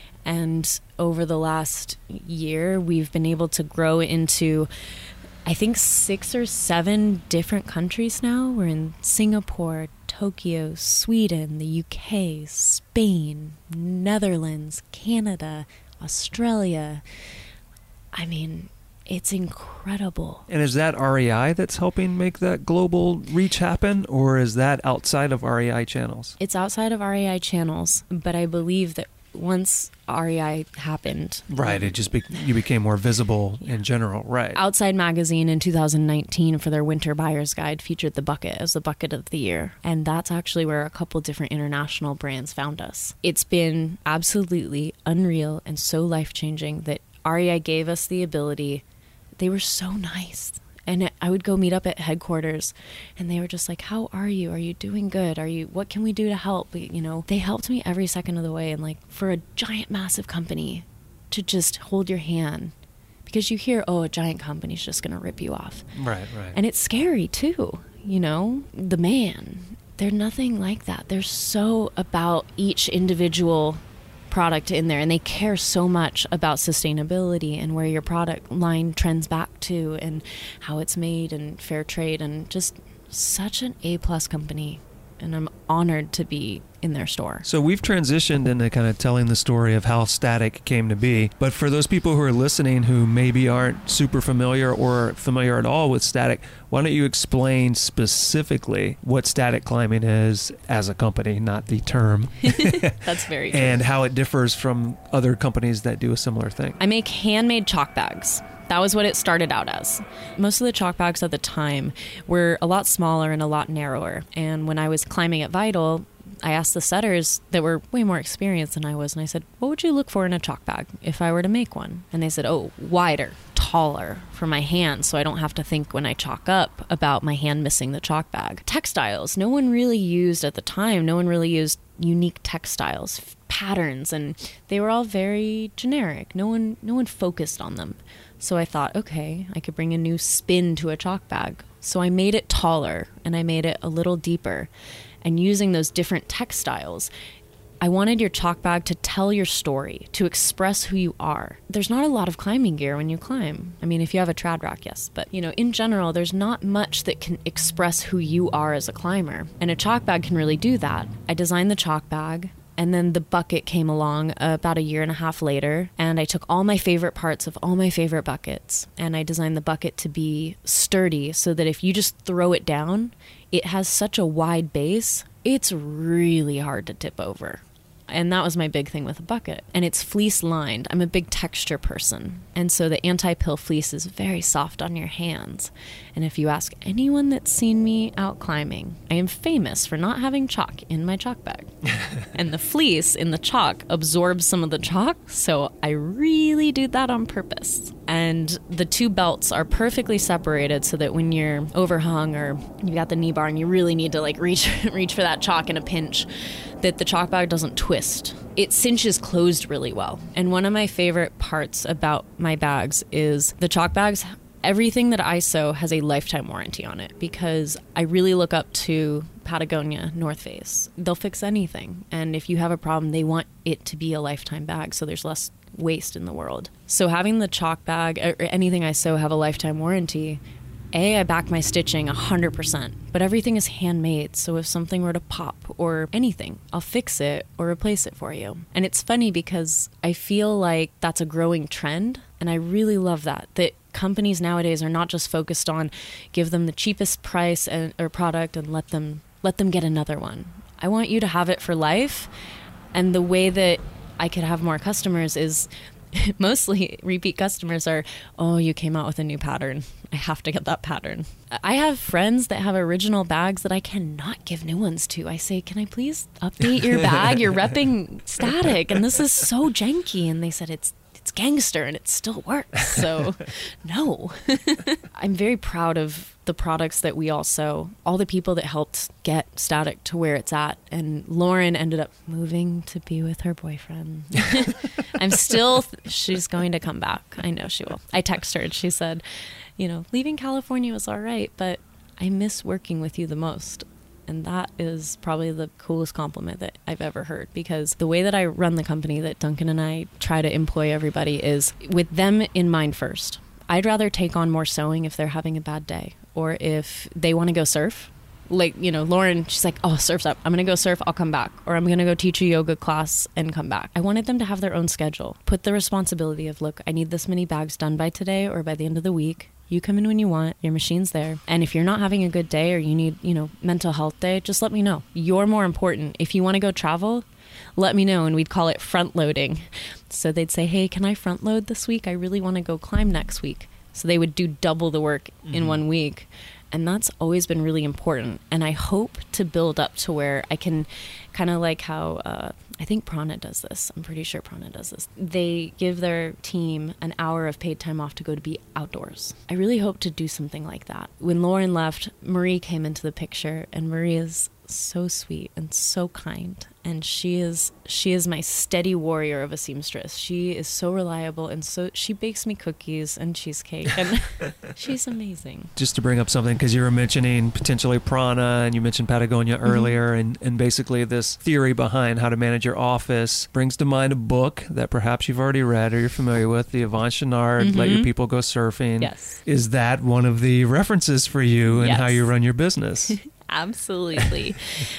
And over the last year, we've been able to grow into, I think, 6 or 7 different countries now. We're in Singapore, Tokyo, Sweden, the UK, Spain, Netherlands, Canada, Australia. I mean, it's incredible. And is that REI that's helping make that global reach happen, or is that outside of REI channels? It's outside of REI channels, but I believe that once REI happened... Right, it just you became more visible in general, right. Outside Magazine in 2019 for their Winter Buyer's Guide featured the bucket as the bucket of the year. And that's actually where a couple different international brands found us. It's been absolutely unreal and so life-changing that REI gave us the ability. They were so nice. And I would go meet up at headquarters and they were just like, how are you? Are you doing good? What can we do to help? You know, they helped me every second of the way. And like, for a giant, massive company to just hold your hand, because you hear, oh, a giant company's just going to rip you off. Right. And it's scary too. You know, the man, they're nothing like that. They're so about each individual product in there, and they care so much about sustainability and where your product line trends back to and how it's made and fair trade, and just such an A-plus company. And I'm honored to be in their store. So we've transitioned into kind of telling the story of how Static came to be. But for those people who are listening who maybe aren't super familiar or familiar at all with Static, why don't you explain specifically what Static Climbing is as a company, not the term. That's very true. And how it differs from other companies that do a similar thing. I make handmade chalk bags. That was what it started out as. Most of the chalk bags at the time were a lot smaller and a lot narrower. And when I was climbing at Vital, I asked the setters that were way more experienced than I was, and I said, what would you look for in a chalk bag if I were to make one? And they said, oh, wider, taller for my hand, so I don't have to think when I chalk up about my hand missing the chalk bag. Textiles, no one really used at the time, no one really used unique textiles, patterns, and they were all very generic. No one focused on them. So I thought, okay, I could bring a new spin to a chalk bag. So I made it taller and I made it a little deeper. And using those different textiles, I wanted your chalk bag to tell your story, to express who you are. There's not a lot of climbing gear when you climb. I mean, if you have a trad rack, yes. But, in general, there's not much that can express who you are as a climber. And a chalk bag can really do that. I designed the chalk bag. And then the bucket came along about 1.5 years later, and I took all my favorite parts of all my favorite buckets, and I designed the bucket to be sturdy so that if you just throw it down, it has such a wide base, it's really hard to tip over. And that was my big thing with a bucket. And it's fleece lined. I'm a big texture person. And so the anti-pill fleece is very soft on your hands. And if you ask anyone that's seen me out climbing, I am famous for not having chalk in my chalk bag. And the fleece in the chalk absorbs some of the chalk. So I really do that on purpose. And the two belts are perfectly separated so that when you're overhung or you've got the knee bar and you really need to reach for that chalk in a pinch, that the chalk bag doesn't twist. It cinches closed really well. And one of my favorite parts about my bags is the chalk bags. Everything that I sew has a lifetime warranty on it because I really look up to Patagonia, North Face. They'll fix anything. And if you have a problem, they want it to be a lifetime bag so there's less waste in the world. So having the chalk bag or anything I sew have a lifetime warranty, I back my stitching 100%, but everything is handmade. So if something were to pop or anything, I'll fix it or replace it for you. And it's funny because I feel like that's a growing trend. And I really love that companies nowadays are not just focused on give them the cheapest price or product and let them get another one. I want you to have it for life. And the way that I could have more customers is mostly repeat customers are, oh, you came out with a new pattern. I have to get that pattern. I have friends that have original bags that I cannot give new ones to. I say, can I please update your bag? You're repping Static and this is so janky. And they said, it's gangster and it still works. So no. I'm very proud of the products that we all sew, all the people that helped get Static to where it's at. And Lauren ended up moving to be with her boyfriend. She's going to come back. I know she will. I texted her and she said, leaving California was all right, but I miss working with you the most. And that is probably the coolest compliment that I've ever heard, because the way that I run the company, that Duncan and I try to employ everybody, is with them in mind first. I'd rather take on more sewing if they're having a bad day or if they want to go surf. Lauren, she's like, oh, surf's up. I'm going to go surf. I'll come back. Or I'm going to go teach a yoga class and come back. I wanted them to have their own schedule. Put the responsibility of, look, I need this many bags done by today or by the end of the week. You come in when you want, your machine's there. And if you're not having a good day or you need, mental health day, just let me know. You're more important. If you want to go travel, let me know. And we'd call it front loading. So they'd say, hey, can I front load this week? I really want to go climb next week. So they would do double the work in 1 week. And that's always been really important. And I hope to build up to where I can kind of like how I think Prana does this. I'm pretty sure Prana does this. They give their team an hour of paid time off to go to be outdoors. I really hope to do something like that. When Lauren left, Marie came into the picture, and Marie is so sweet and so kind. And she is my steady warrior of a seamstress. She is so reliable, and so she bakes me cookies and cheesecake, and she's amazing. Just to bring up something, because you were mentioning potentially prana, and you mentioned Patagonia earlier, and basically this theory behind how to manage your office brings to mind a book that perhaps you've already read or you're familiar with, the Yvon Chouinard, Let Your People Go Surfing. Yes. Is that one of the references for you and how you run your business? Absolutely.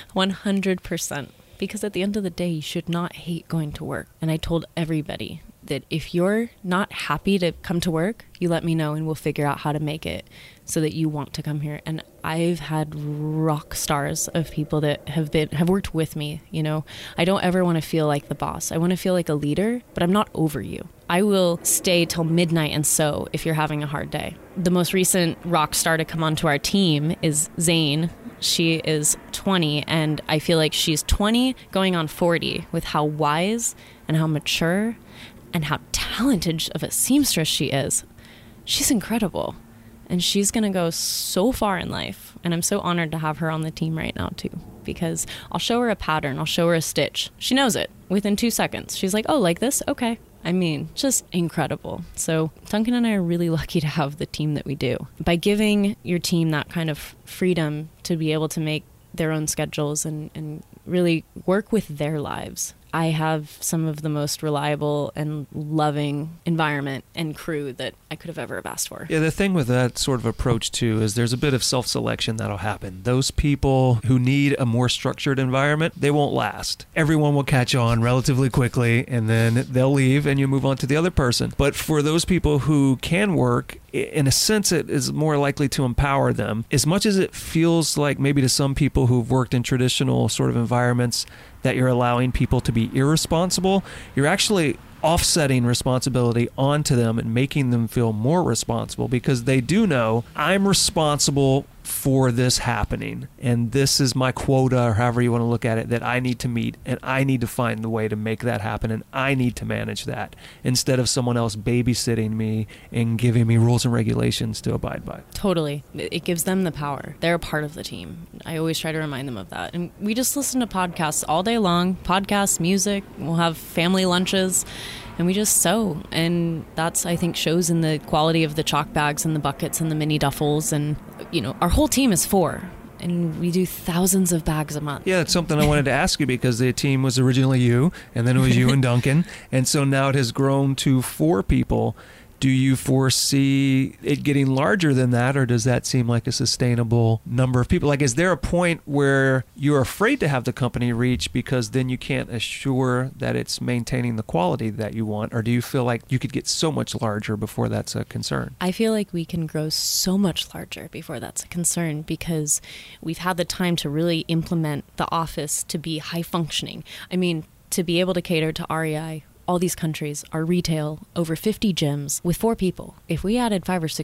100%. Because at the end of the day, you should not hate going to work. And I told everybody that if you're not happy to come to work, you let me know and we'll figure out how to make it so that you want to come here. And I've had rock stars of people that have worked with me. You know, I don't ever want to feel like the boss. I want to feel like a leader, but I'm not over you. I will stay till midnight and sew if you're having a hard day. The most recent rock star to come onto our team is Zane. She is 20, and I feel like she's 20 going on 40 with how wise and how mature and how talented of a seamstress she is. She's incredible, and she's going to go so far in life, and I'm so honored to have her on the team right now, too, because I'll show her a pattern, I'll show her a stitch. She knows it within 2 seconds. She's like, oh, like this? Okay. I mean, just incredible. So Duncan and I are really lucky to have the team that we do. By giving your team that kind of freedom to be able to make their own schedules and really work with their lives, I have some of the most reliable and loving environment and crew that I could have ever have asked for. Yeah, the thing with that sort of approach, too, is there's a bit of self-selection that'll happen. Those people who need a more structured environment, they won't last. Everyone will catch on relatively quickly, and then they'll leave, and you move on to the other person. But for those people who can work, in a sense, it is more likely to empower them. As much as it feels like maybe to some people who've worked in traditional sort of environments that you're allowing people to be irresponsible, you're actually offsetting responsibility onto them and making them feel more responsible, because they do know, I'm responsible for this happening, and this is my quota, or however you want to look at it, that I need to meet, and I need to find the way to make that happen, and I need to manage that, instead of someone else babysitting me and giving me rules and regulations to abide by. Totally. It gives them the power. They're a part of the team. I always try to remind them of that. And we just listen to podcasts all day long, podcasts, music, we'll have family lunches, and we just sew. And that's, I think, shows in the quality of the chalk bags and the buckets and the mini duffels. And, you know, our whole team is 4. And we do thousands of bags a month. Yeah, it's something I wanted to ask you, because the team was originally you, and then it was you and Duncan. And so now it has grown to 4 people. Do you foresee it getting larger than that, or does that seem like a sustainable number of people? Like, is there a point where you're afraid to have the company reach because then you can't assure that it's maintaining the quality that you want? Or do you feel like you could get so much larger before that's a concern? I feel like we can grow so much larger before that's a concern, because we've had the time to really implement the office to be high functioning. I mean, to be able to cater to REI, all these countries, our retail, over 50 gyms with 4 people. If we added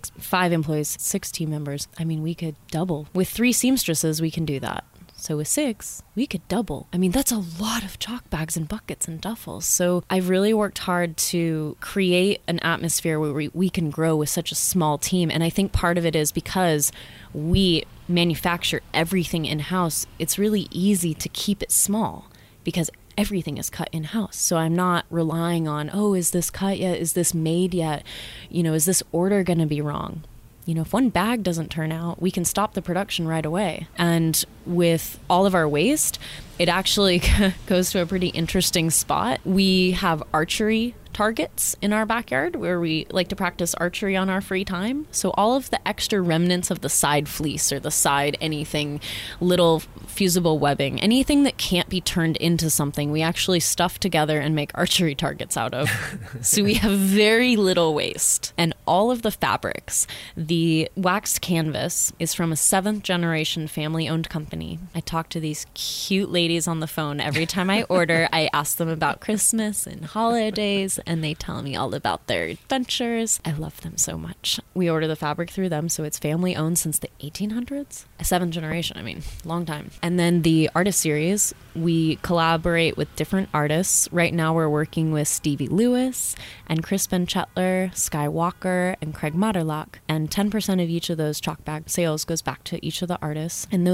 5 employees, 6 team members, I mean, we could double. With 3 seamstresses, we can do that. So with 6, we could double. I mean, that's a lot of chalk bags and buckets and duffels. So I've really worked hard to create an atmosphere where we can grow with such a small team. And I think part of it is because we manufacture everything in-house, it's really easy to keep it small, because everything is cut in-house. So I'm not relying on, oh, is this cut yet? Is this made yet? You know, is this order going to be wrong? You know, if one bag doesn't turn out, we can stop the production right away. And with all of our waste, it actually goes to a pretty interesting spot. We have archery targets in our backyard where we like to practice archery on our free time. So all of the extra remnants of the side fleece or the side anything, little fusible webbing, anything that can't be turned into something, we actually stuff together and make archery targets out of. So we have very little waste. And all of the fabrics, the waxed canvas is from a 7th generation family owned company. I talk to these cute ladies on the phone every time I order. I ask them about Christmas and holidays, and they tell me all about their adventures. I love them so much. We order the fabric through them, so it's family owned since the 1800s. A 7th generation, I mean, long time. And then the artist series, we collaborate with different artists. Right now we're working with Stevie Lewis and Crispin Chetler, Sky Walker, and Craig Moderlock. And 10% of each of those chalk bag sales goes back to each of the artists. And those fabrics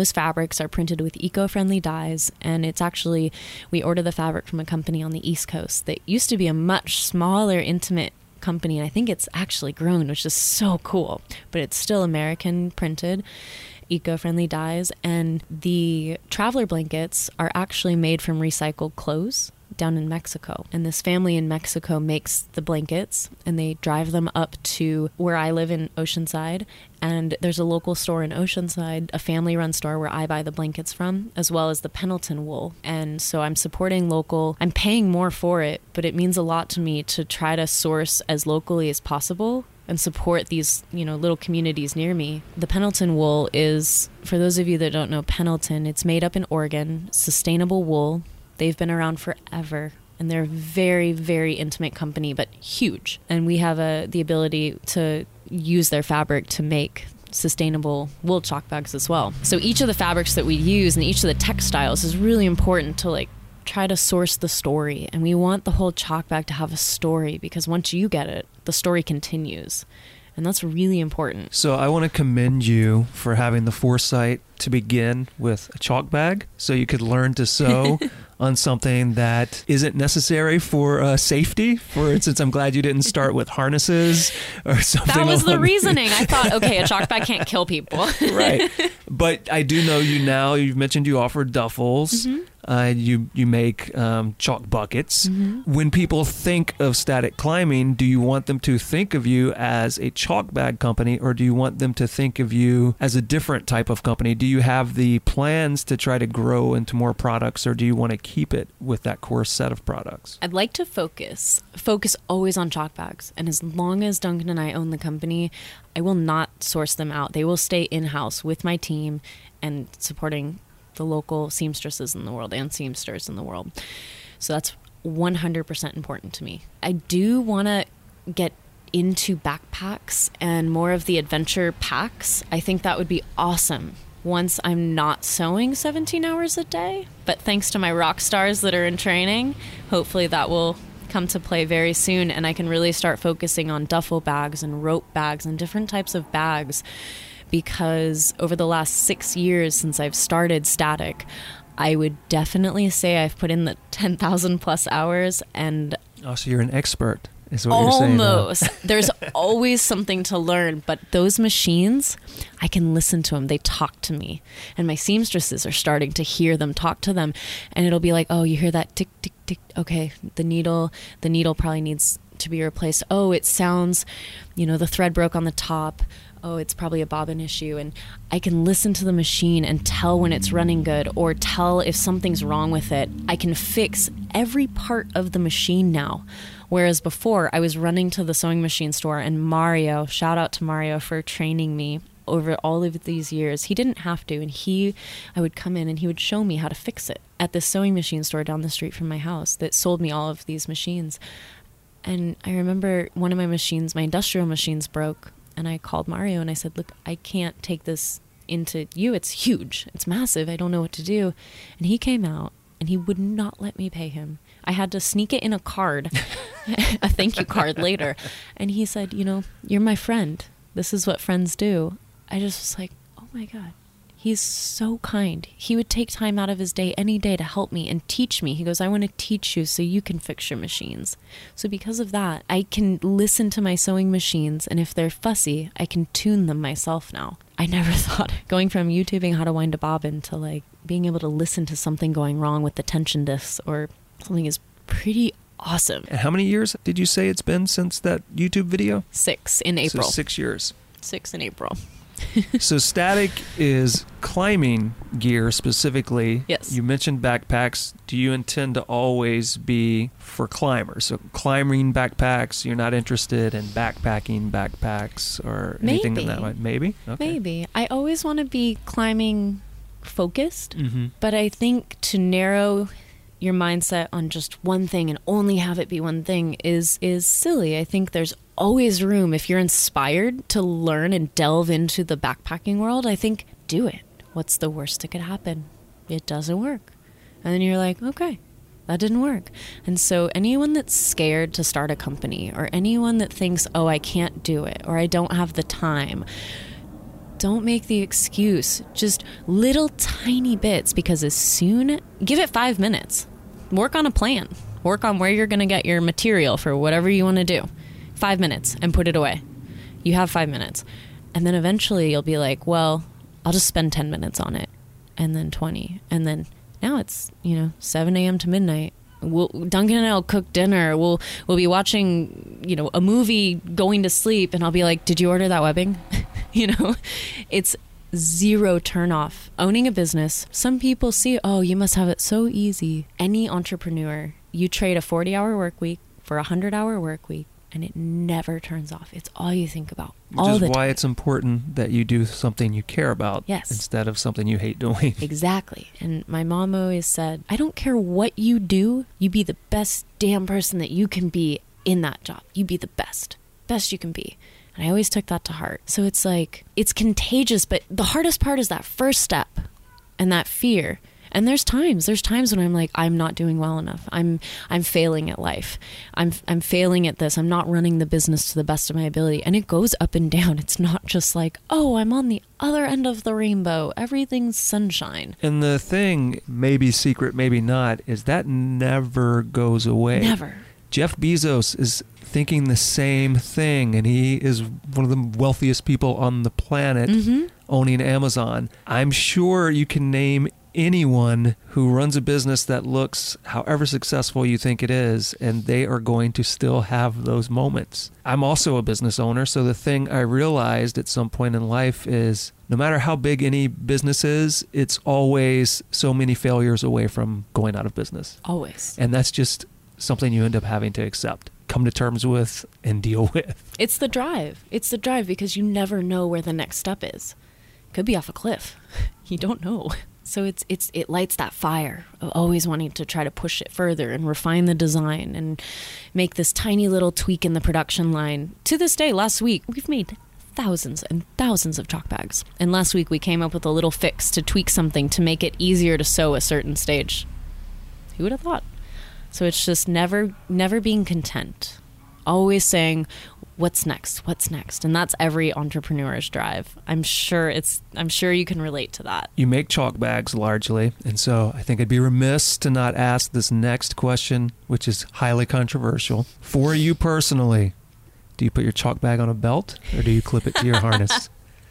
fabrics are printed with eco-friendly dyes, and it's actually, we order the fabric from a company on the East Coast that used to be a much smaller, intimate company, and I think it's actually grown, which is so cool, but it's still American printed, eco-friendly dyes. And the traveler blankets are actually made from recycled clothes down in Mexico. And this family in Mexico makes the blankets, and they drive them up to where I live in Oceanside. And there's a local store in Oceanside, a family-run store where I buy the blankets from, as well as the Pendleton wool. And so I'm supporting local. I'm paying more for it, but it means a lot to me to try to source as locally as possible and support these, little communities near me. The Pendleton wool is, for those of you that don't know Pendleton, it's made up in Oregon, sustainable wool. They've been around forever, and they're a very, very intimate company, but huge. And we have the ability to use their fabric to make sustainable wool chalk bags as well. So each of the fabrics that we use and each of the textiles is really important to try to source the story. And we want the whole chalk bag to have a story, because once you get it, the story continues. And that's really important. So I want to commend you for having the foresight to begin with a chalk bag so you could learn to sew on something that isn't necessary for safety. For instance, I'm glad you didn't start with harnesses or something. That was the reasoning. I thought, okay, a chalk bag can't kill people. Right. But I do know you now. You've mentioned you offer duffels. Mm-hmm. You make chalk buckets. Mm-hmm. When people think of Static Climbing, do you want them to think of you as a chalk bag company, or do you want them to think of you as a different type of company? Do you have the plans to try to grow into more products, or do you want to keep it with that core set of products? I'd like to focus always on chalk bags. And as long as Duncan and I own the company, I will not source them out. They will stay in-house with my team and supporting the local seamstresses in the world and seamsters in the world. So that's 100% important to me. I do want to get into backpacks and more of the adventure packs. I think that would be awesome once I'm not sewing 17 hours a day. But thanks to my rock stars that are in training, hopefully that will come to play very soon, and I can really start focusing on duffel bags and rope bags and different types of bags. Because over the last 6 years since I've started Static, I would definitely say I've put in the 10,000 plus hours. And oh, so you're an expert, is what you're saying. Almost. There's always something to learn, but those machines, I can listen to them. They talk to me. And my seamstresses are starting to hear them talk to them. And it'll be like, oh, you hear that tick, tick, tick. Okay, the needle probably needs to be replaced. Oh, it sounds, the thread broke on the top. Oh, it's probably a bobbin issue. And I can listen to the machine and tell when it's running good, or tell if something's wrong with it. I can fix every part of the machine now. Whereas before, I was running to the sewing machine store, and Mario, shout out to Mario for training me over all of these years. He didn't have to, and I would come in and he would show me how to fix it at this sewing machine store down the street from my house that sold me all of these machines. And I remember one of my machines, my industrial machines, broke. And I called Mario and I said, look, I can't take this into you. It's huge. It's massive. I don't know what to do. And he came out and he would not let me pay him. I had to sneak it in a card, a thank you card later. And he said, you're my friend. This is what friends do. I just was like, oh my God. He's so kind. He would take time out of his day any day to help me and teach me. He goes, I want to teach you so you can fix your machines. So because of that, I can listen to my sewing machines, and if they're fussy, I can tune them myself now. I never thought going from YouTubing how to wind a bobbin to being able to listen to something going wrong with the tension discs or something is pretty awesome. And how many years did you say it's been since that YouTube video? 6 in April. So 6 years. 6 in April. So Static is climbing gear specifically. Yes. You mentioned backpacks. Do you intend to always be for climbers? So climbing backpacks, you're not interested in backpacking backpacks or anything in that way? Maybe? Okay. Maybe. I always want to be climbing focused, Mm-hmm. but I think to narrow your mindset on just one thing and only have it be one thing is silly. I think there's always room. If you're inspired to learn and delve into the backpacking world, I think do it. What's the worst that could happen? It doesn't work. And then you're like, okay, that didn't work. And so anyone that's scared to start a company, or anyone that thinks, oh, I can't do it, or I don't have the time, Don't make the excuse. Just little tiny bits, because give it 5 minutes. Work on a plan. Work on where you're going to get your material for whatever you want to do. 5 minutes and put it away. You have 5 minutes. And then eventually you'll be like, well, I'll just spend 10 minutes on it. And then 20. And then now it's, 7 a.m. to midnight. Duncan and I'll cook dinner. We'll be watching, a movie, going to sleep, and I'll be like, "Did you order that webbing?" It's zero turn off. Owning a business, some people see, oh, you must have it so easy. Any entrepreneur, you trade a 40-hour work week for a 100-hour work week, and it never turns off. It's all you think about. Which is why it's important that you do something you care about, yes, instead of something you hate doing. Exactly. And my mom always said, I don't care what you do, you be the best damn person that you can be in that job. You be the best you can be. And I always took that to heart. So it's like, it's contagious, but the hardest part is that first step and that fear. And there's times when I'm like, I'm not doing well enough. I'm failing at life. I'm failing at this. I'm not running the business to the best of my ability. And it goes up and down. It's not just like, oh, I'm on the other end of the rainbow. Everything's sunshine. And the thing, maybe secret, maybe not, is that never goes away. Never. Jeff Bezos is thinking the same thing, and he is one of the wealthiest people on the planet, owning Amazon. I'm sure you can name anyone who runs a business that looks however successful you think it is, and they are going to still have those moments. I'm also a business owner, so the thing I realized at some point in life is no matter how big any business is, it's always so many failures away from going out of business. Always. And that's just something you end up having to accept, come to terms with, and deal with. It's the drive. It's the drive, because you never know where the next step is. Could be off a cliff. You don't know. So it lights that fire of always wanting to try to push it further and refine the design and make this tiny little tweak in the production line. To this day, last week, we've made thousands and thousands of chalk bags. And last week we came up with a little fix to tweak something to make it easier to sew a certain stage. Who would have thought? So it's just never being content. Always saying, what's next? And that's every entrepreneur's drive. I'm sure you can relate to that. You make chalk bags largely, and so I think I'd be remiss to not ask this next question, which is highly controversial. For you personally, do you put your chalk bag on a belt, or do you clip it to your harness?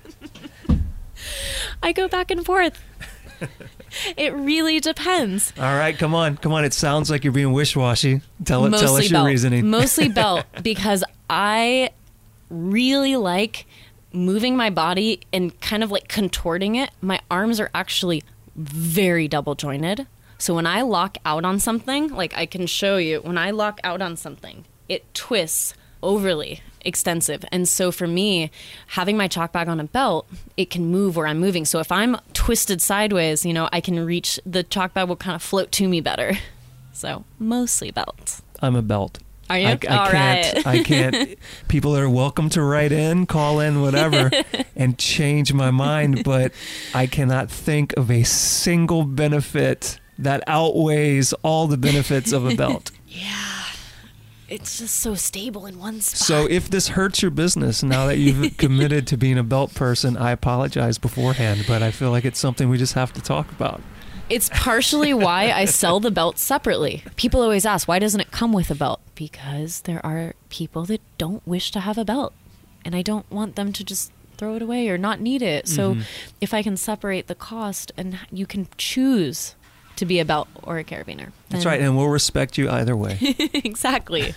I go back and forth. It really depends. All right, come on. It sounds like you're being wish-washy. Tell us your reasoning. Mostly belt, because I really like moving my body and kind of like contorting it. My arms are actually very double jointed. So when I lock out on something, like I can show you, when I lock out on something, it twists overly extensive. And so for me, having my chalk bag on a belt, it can move where I'm moving. So if I'm twisted sideways, I can reach, the chalk bag will kind of float to me better. So mostly belts. I'm a belt. Are you? I can't. People are welcome to write in, call in, whatever, and change my mind, but I cannot think of a single benefit that outweighs all the benefits of a belt. Yeah. It's just so stable in one spot. So if this hurts your business, now that you've committed to being a belt person, I apologize beforehand, but I feel like it's something we just have to talk about. It's partially why I sell the belt separately. People always ask, why doesn't it come with a belt? Because there are people that don't wish to have a belt, and I don't want them to just throw it away or not need it. So if I can separate the cost, and you can choose to be a belt or a carabiner. That's right, and we'll respect you either way. Exactly.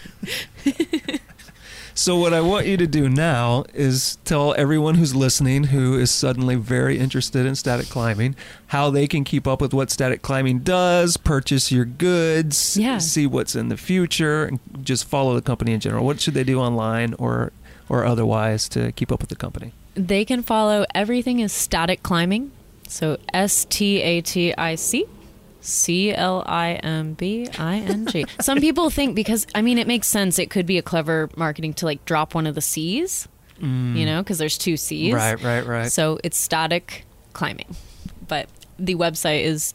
So what I want you to do now is tell everyone who's listening who is suddenly very interested in static climbing how they can keep up with what static climbing does, purchase your goods, see what's in the future, and just follow the company in general. What should they do online or otherwise to keep up with the company? They can follow, everything is Static Climbing. So STATIC. CLIMBING. Some people think, because it makes sense, it could be a clever marketing to like drop one of the C's, because there's two C's. Right. So it's Static Climbing. But the website is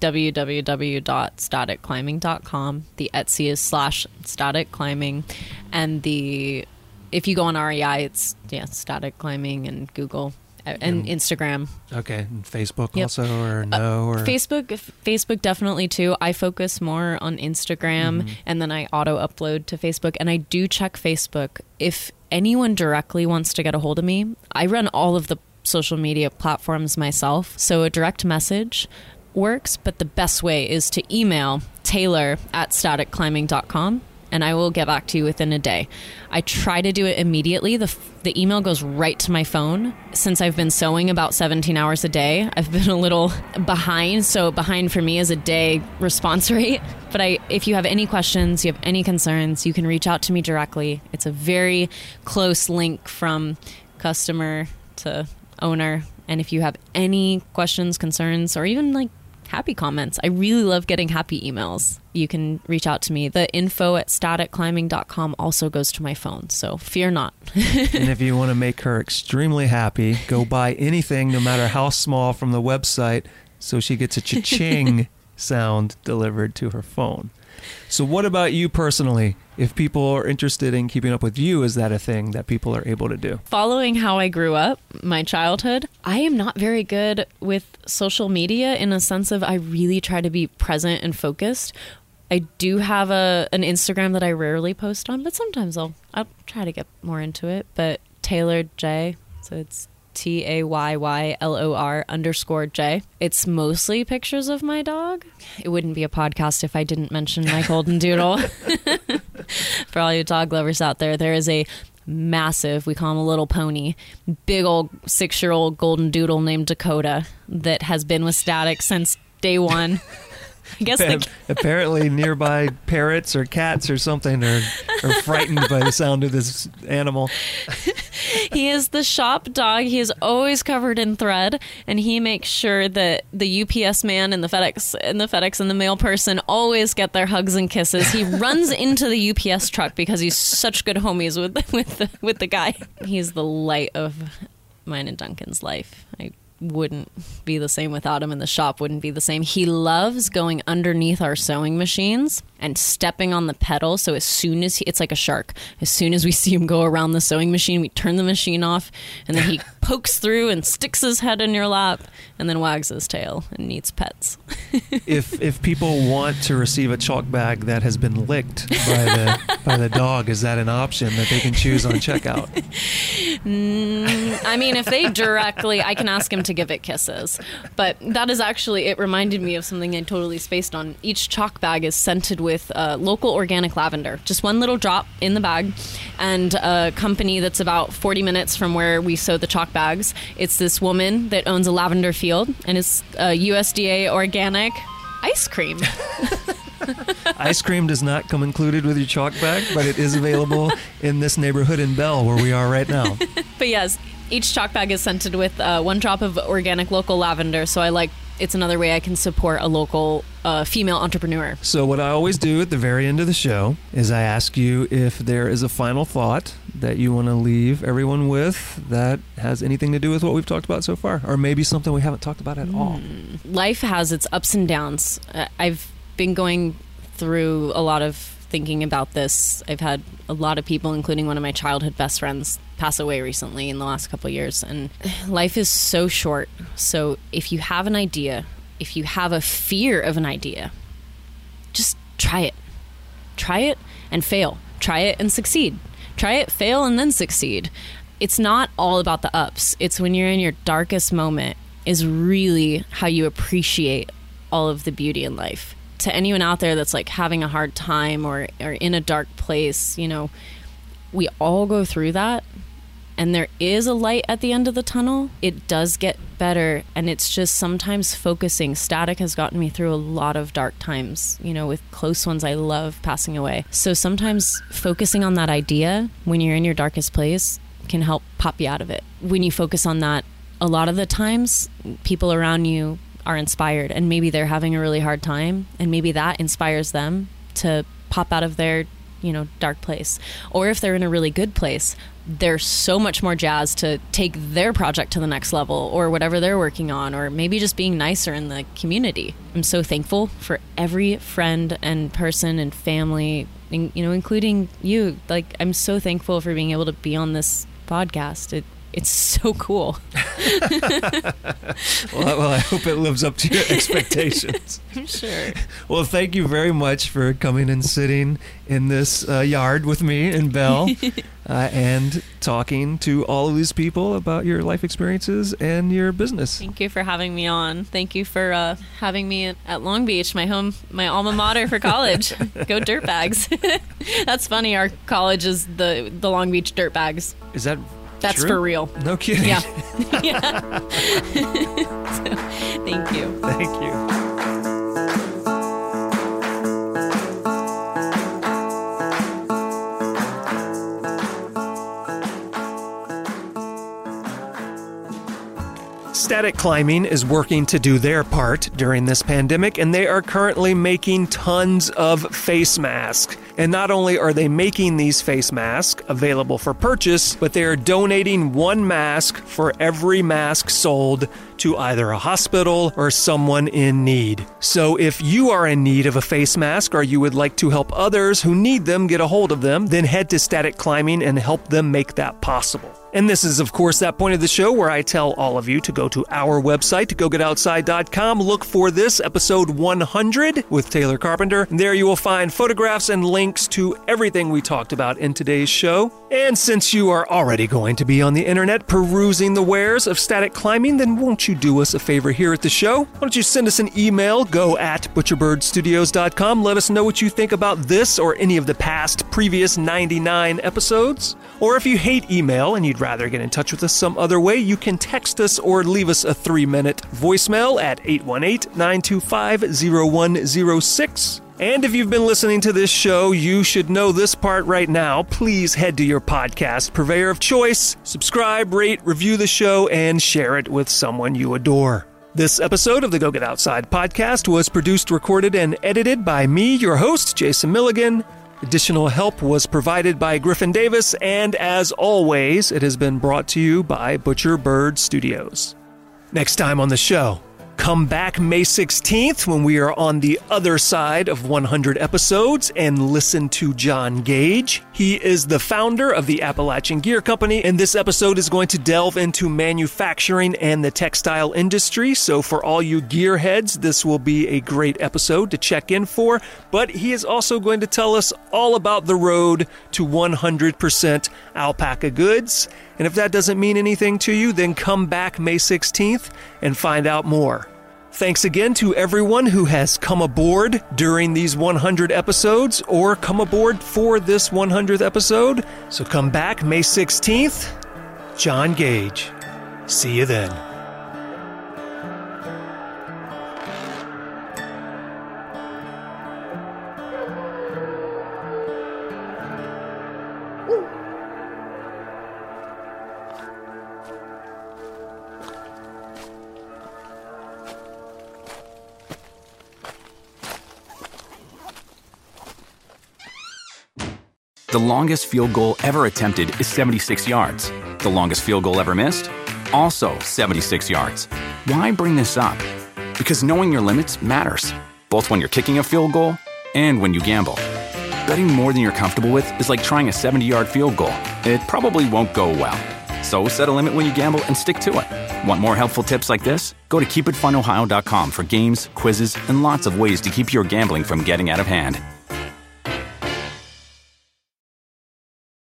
www.staticclimbing.com. The Etsy is /static climbing. And if you go on REI, it's Static Climbing, and Google. and Instagram. Okay. And Facebook Yep. also, or no? Or Facebook definitely too. I focus more on Instagram and then I auto upload to Facebook, and I do check Facebook. If anyone directly wants to get a hold of me, I run all of the social media platforms myself. So a direct message works, but the best way is to email taylor@staticclimbing.com. and I will get back to you within a day. I try to do it immediately. The email goes right to my phone. Since I've been sewing about 17 hours a day, I've been a little behind. So behind for me is a day response rate. But if you have any questions, you have any concerns, you can reach out to me directly. It's a very close link from customer to owner. And if you have any questions, concerns, or even like happy comments, I really love getting happy emails. You can reach out to me. The info@staticclimbing.com also goes to my phone, so fear not. And if you want to make her extremely happy, go buy anything, no matter how small, from the website, so she gets a cha-ching sound delivered to her phone. So what about you personally? If people are interested in keeping up with you, is that a thing that people are able to do? Following how I grew up, my childhood, I am not very good with social media in a sense of I really try to be present and focused. I do have an Instagram that I rarely post on, but sometimes I'll try to get more into it. But Taylor J, so it's TAYYLOR_J. It's mostly pictures of my dog. It wouldn't be a podcast if I didn't mention my golden doodle. For all you dog lovers out there, there is a massive, we call him a little pony, big old 6-year-old golden doodle named Dakota that has been with Static since day one. I guess apparently nearby parrots or cats or something are frightened by the sound of this animal. He is the shop dog. He is always covered in thread, and he makes sure that the UPS man and the FedEx and the mail person always get their hugs and kisses. He runs into the UPS truck because he's such good homies with the guy. He's the light of mine and Duncan's life. I wouldn't be the same without him, and the shop wouldn't be the same. He loves going underneath our sewing machines and stepping on the pedal. So as soon as it's like a shark. As soon as we see him go around the sewing machine, we turn the machine off, and then he pokes through and sticks his head in your lap and then wags his tail and needs pets. If people want to receive a chalk bag that has been licked by the dog, is that an option that they can choose on checkout? I mean, if they directly, I can ask him to give it kisses. But that is actually, it reminded me of something I totally spaced on. Each chalk bag is scented with local organic lavender. Just one little drop in the bag. And a company that's about 40 minutes from where we sew the chalk bags. It's this woman that owns a lavender field, and it's USDA organic ice cream. Ice cream does not come included with your chalk bag, but it is available in this neighborhood in Bell where we are right now. But yes, each chalk bag is scented with one drop of organic local lavender. So it's another way I can support a local female entrepreneur. So what I always do at the very end of the show is I ask you if there is a final thought that you want to leave everyone with that has anything to do with what we've talked about so far, or maybe something we haven't talked about at all. Life has its ups and downs. I've been going through a lot of thinking about this. I've had a lot of people, including one of my childhood best friends, pass away recently in the last couple of years. And life is so short. So if you have an idea, if you have a fear of an idea, just try it. Try it and fail. Try it and succeed. Try it, fail, and then succeed. It's not all about the ups. It's when you're in your darkest moment is really how you appreciate all of the beauty in life. To anyone out there that's like having a hard time or in a dark place, we all go through that, and there is a light at the end of the tunnel. It does get better, and it's just sometimes focusing. Static has gotten me through a lot of dark times, with close ones I love passing away. So sometimes focusing on that idea when you're in your darkest place can help pop you out of it. When you focus on that, a lot of the times people around you are inspired, and maybe they're having a really hard time, and maybe that inspires them to pop out of their dark place. Or if they're in a really good place, they're so much more jazzed to take their project to the next level, or whatever they're working on, or maybe just being nicer in the community. I'm so thankful for every friend and person and family, including you. Like, I'm so thankful for being able to be on this podcast. it's so cool. Well, I hope it lives up to your expectations. I'm sure. Well, thank you very much for coming and sitting in this yard with me and Belle and talking to all of these people about your life experiences and your business. Thank you for having me on. Thank you for having me at Long Beach, my alma mater for college. Go Dirtbags. That's funny. Our college is the Long Beach Dirtbags. Is that That's true? for real. No kidding. Yeah. Yeah. So, thank you. Thank you. Static Climbing is working to do their part during this pandemic, and they are currently making tons of face masks. And not only are they making these face masks available for purchase, but they are donating one mask for every mask sold to either a hospital or someone in need. So if you are in need of a face mask or you would like to help others who need them get a hold of them, then head to Static Climbing and help them make that possible. And this is, of course, that point of the show where I tell all of you to go to our website, GoGetOutside.com, look for this, episode 100 with Taylor Carpenter. There you will find photographs and links to everything we talked about in today's show. And since you are already going to be on the internet perusing the wares of Static Climbing, then won't you do us a favor here at the show? Why don't you send us an email, go@butcherbirdstudios.com. Let us know what you think about this or any of the previous 99 episodes. Or if you hate email and you'd rather get in touch with us some other way, you can text us or leave us a 3-minute voicemail at 818-925-0106. And if you've been listening to this show, you should know this part right now. Please head to your podcast purveyor of choice, subscribe, rate, review the show, and share it with someone you adore. This episode of the Go Get Outside podcast was produced, recorded, and edited by me, your host, Jason Milligan. Additional help was provided by Griffin Davis, and as always, it has been brought to you by Butcher Bird Studios. Next time on the show, come back May 16th when we are on the other side of 100 episodes and listen to John Gage. He is the founder of the Appalachian Gear Company, and this episode is going to delve into manufacturing and the textile industry. So for all you gearheads, this will be a great episode to check in for. But he is also going to tell us all about the road to 100% alpaca goods. And if that doesn't mean anything to you, then come back May 16th and find out more. Thanks again to everyone who has come aboard during these 100 episodes or come aboard for this 100th episode. So come back May 16th. John Gage. See you then. The longest field goal ever attempted is 76 yards. The longest field goal ever missed? Also 76 yards. Why bring this up? Because knowing your limits matters, both when you're kicking a field goal and when you gamble. Betting more than you're comfortable with is like trying a 70-yard field goal. It probably won't go well. So set a limit when you gamble and stick to it. Want more helpful tips like this? Go to keepitfunohio.com for games, quizzes, and lots of ways to keep your gambling from getting out of hand.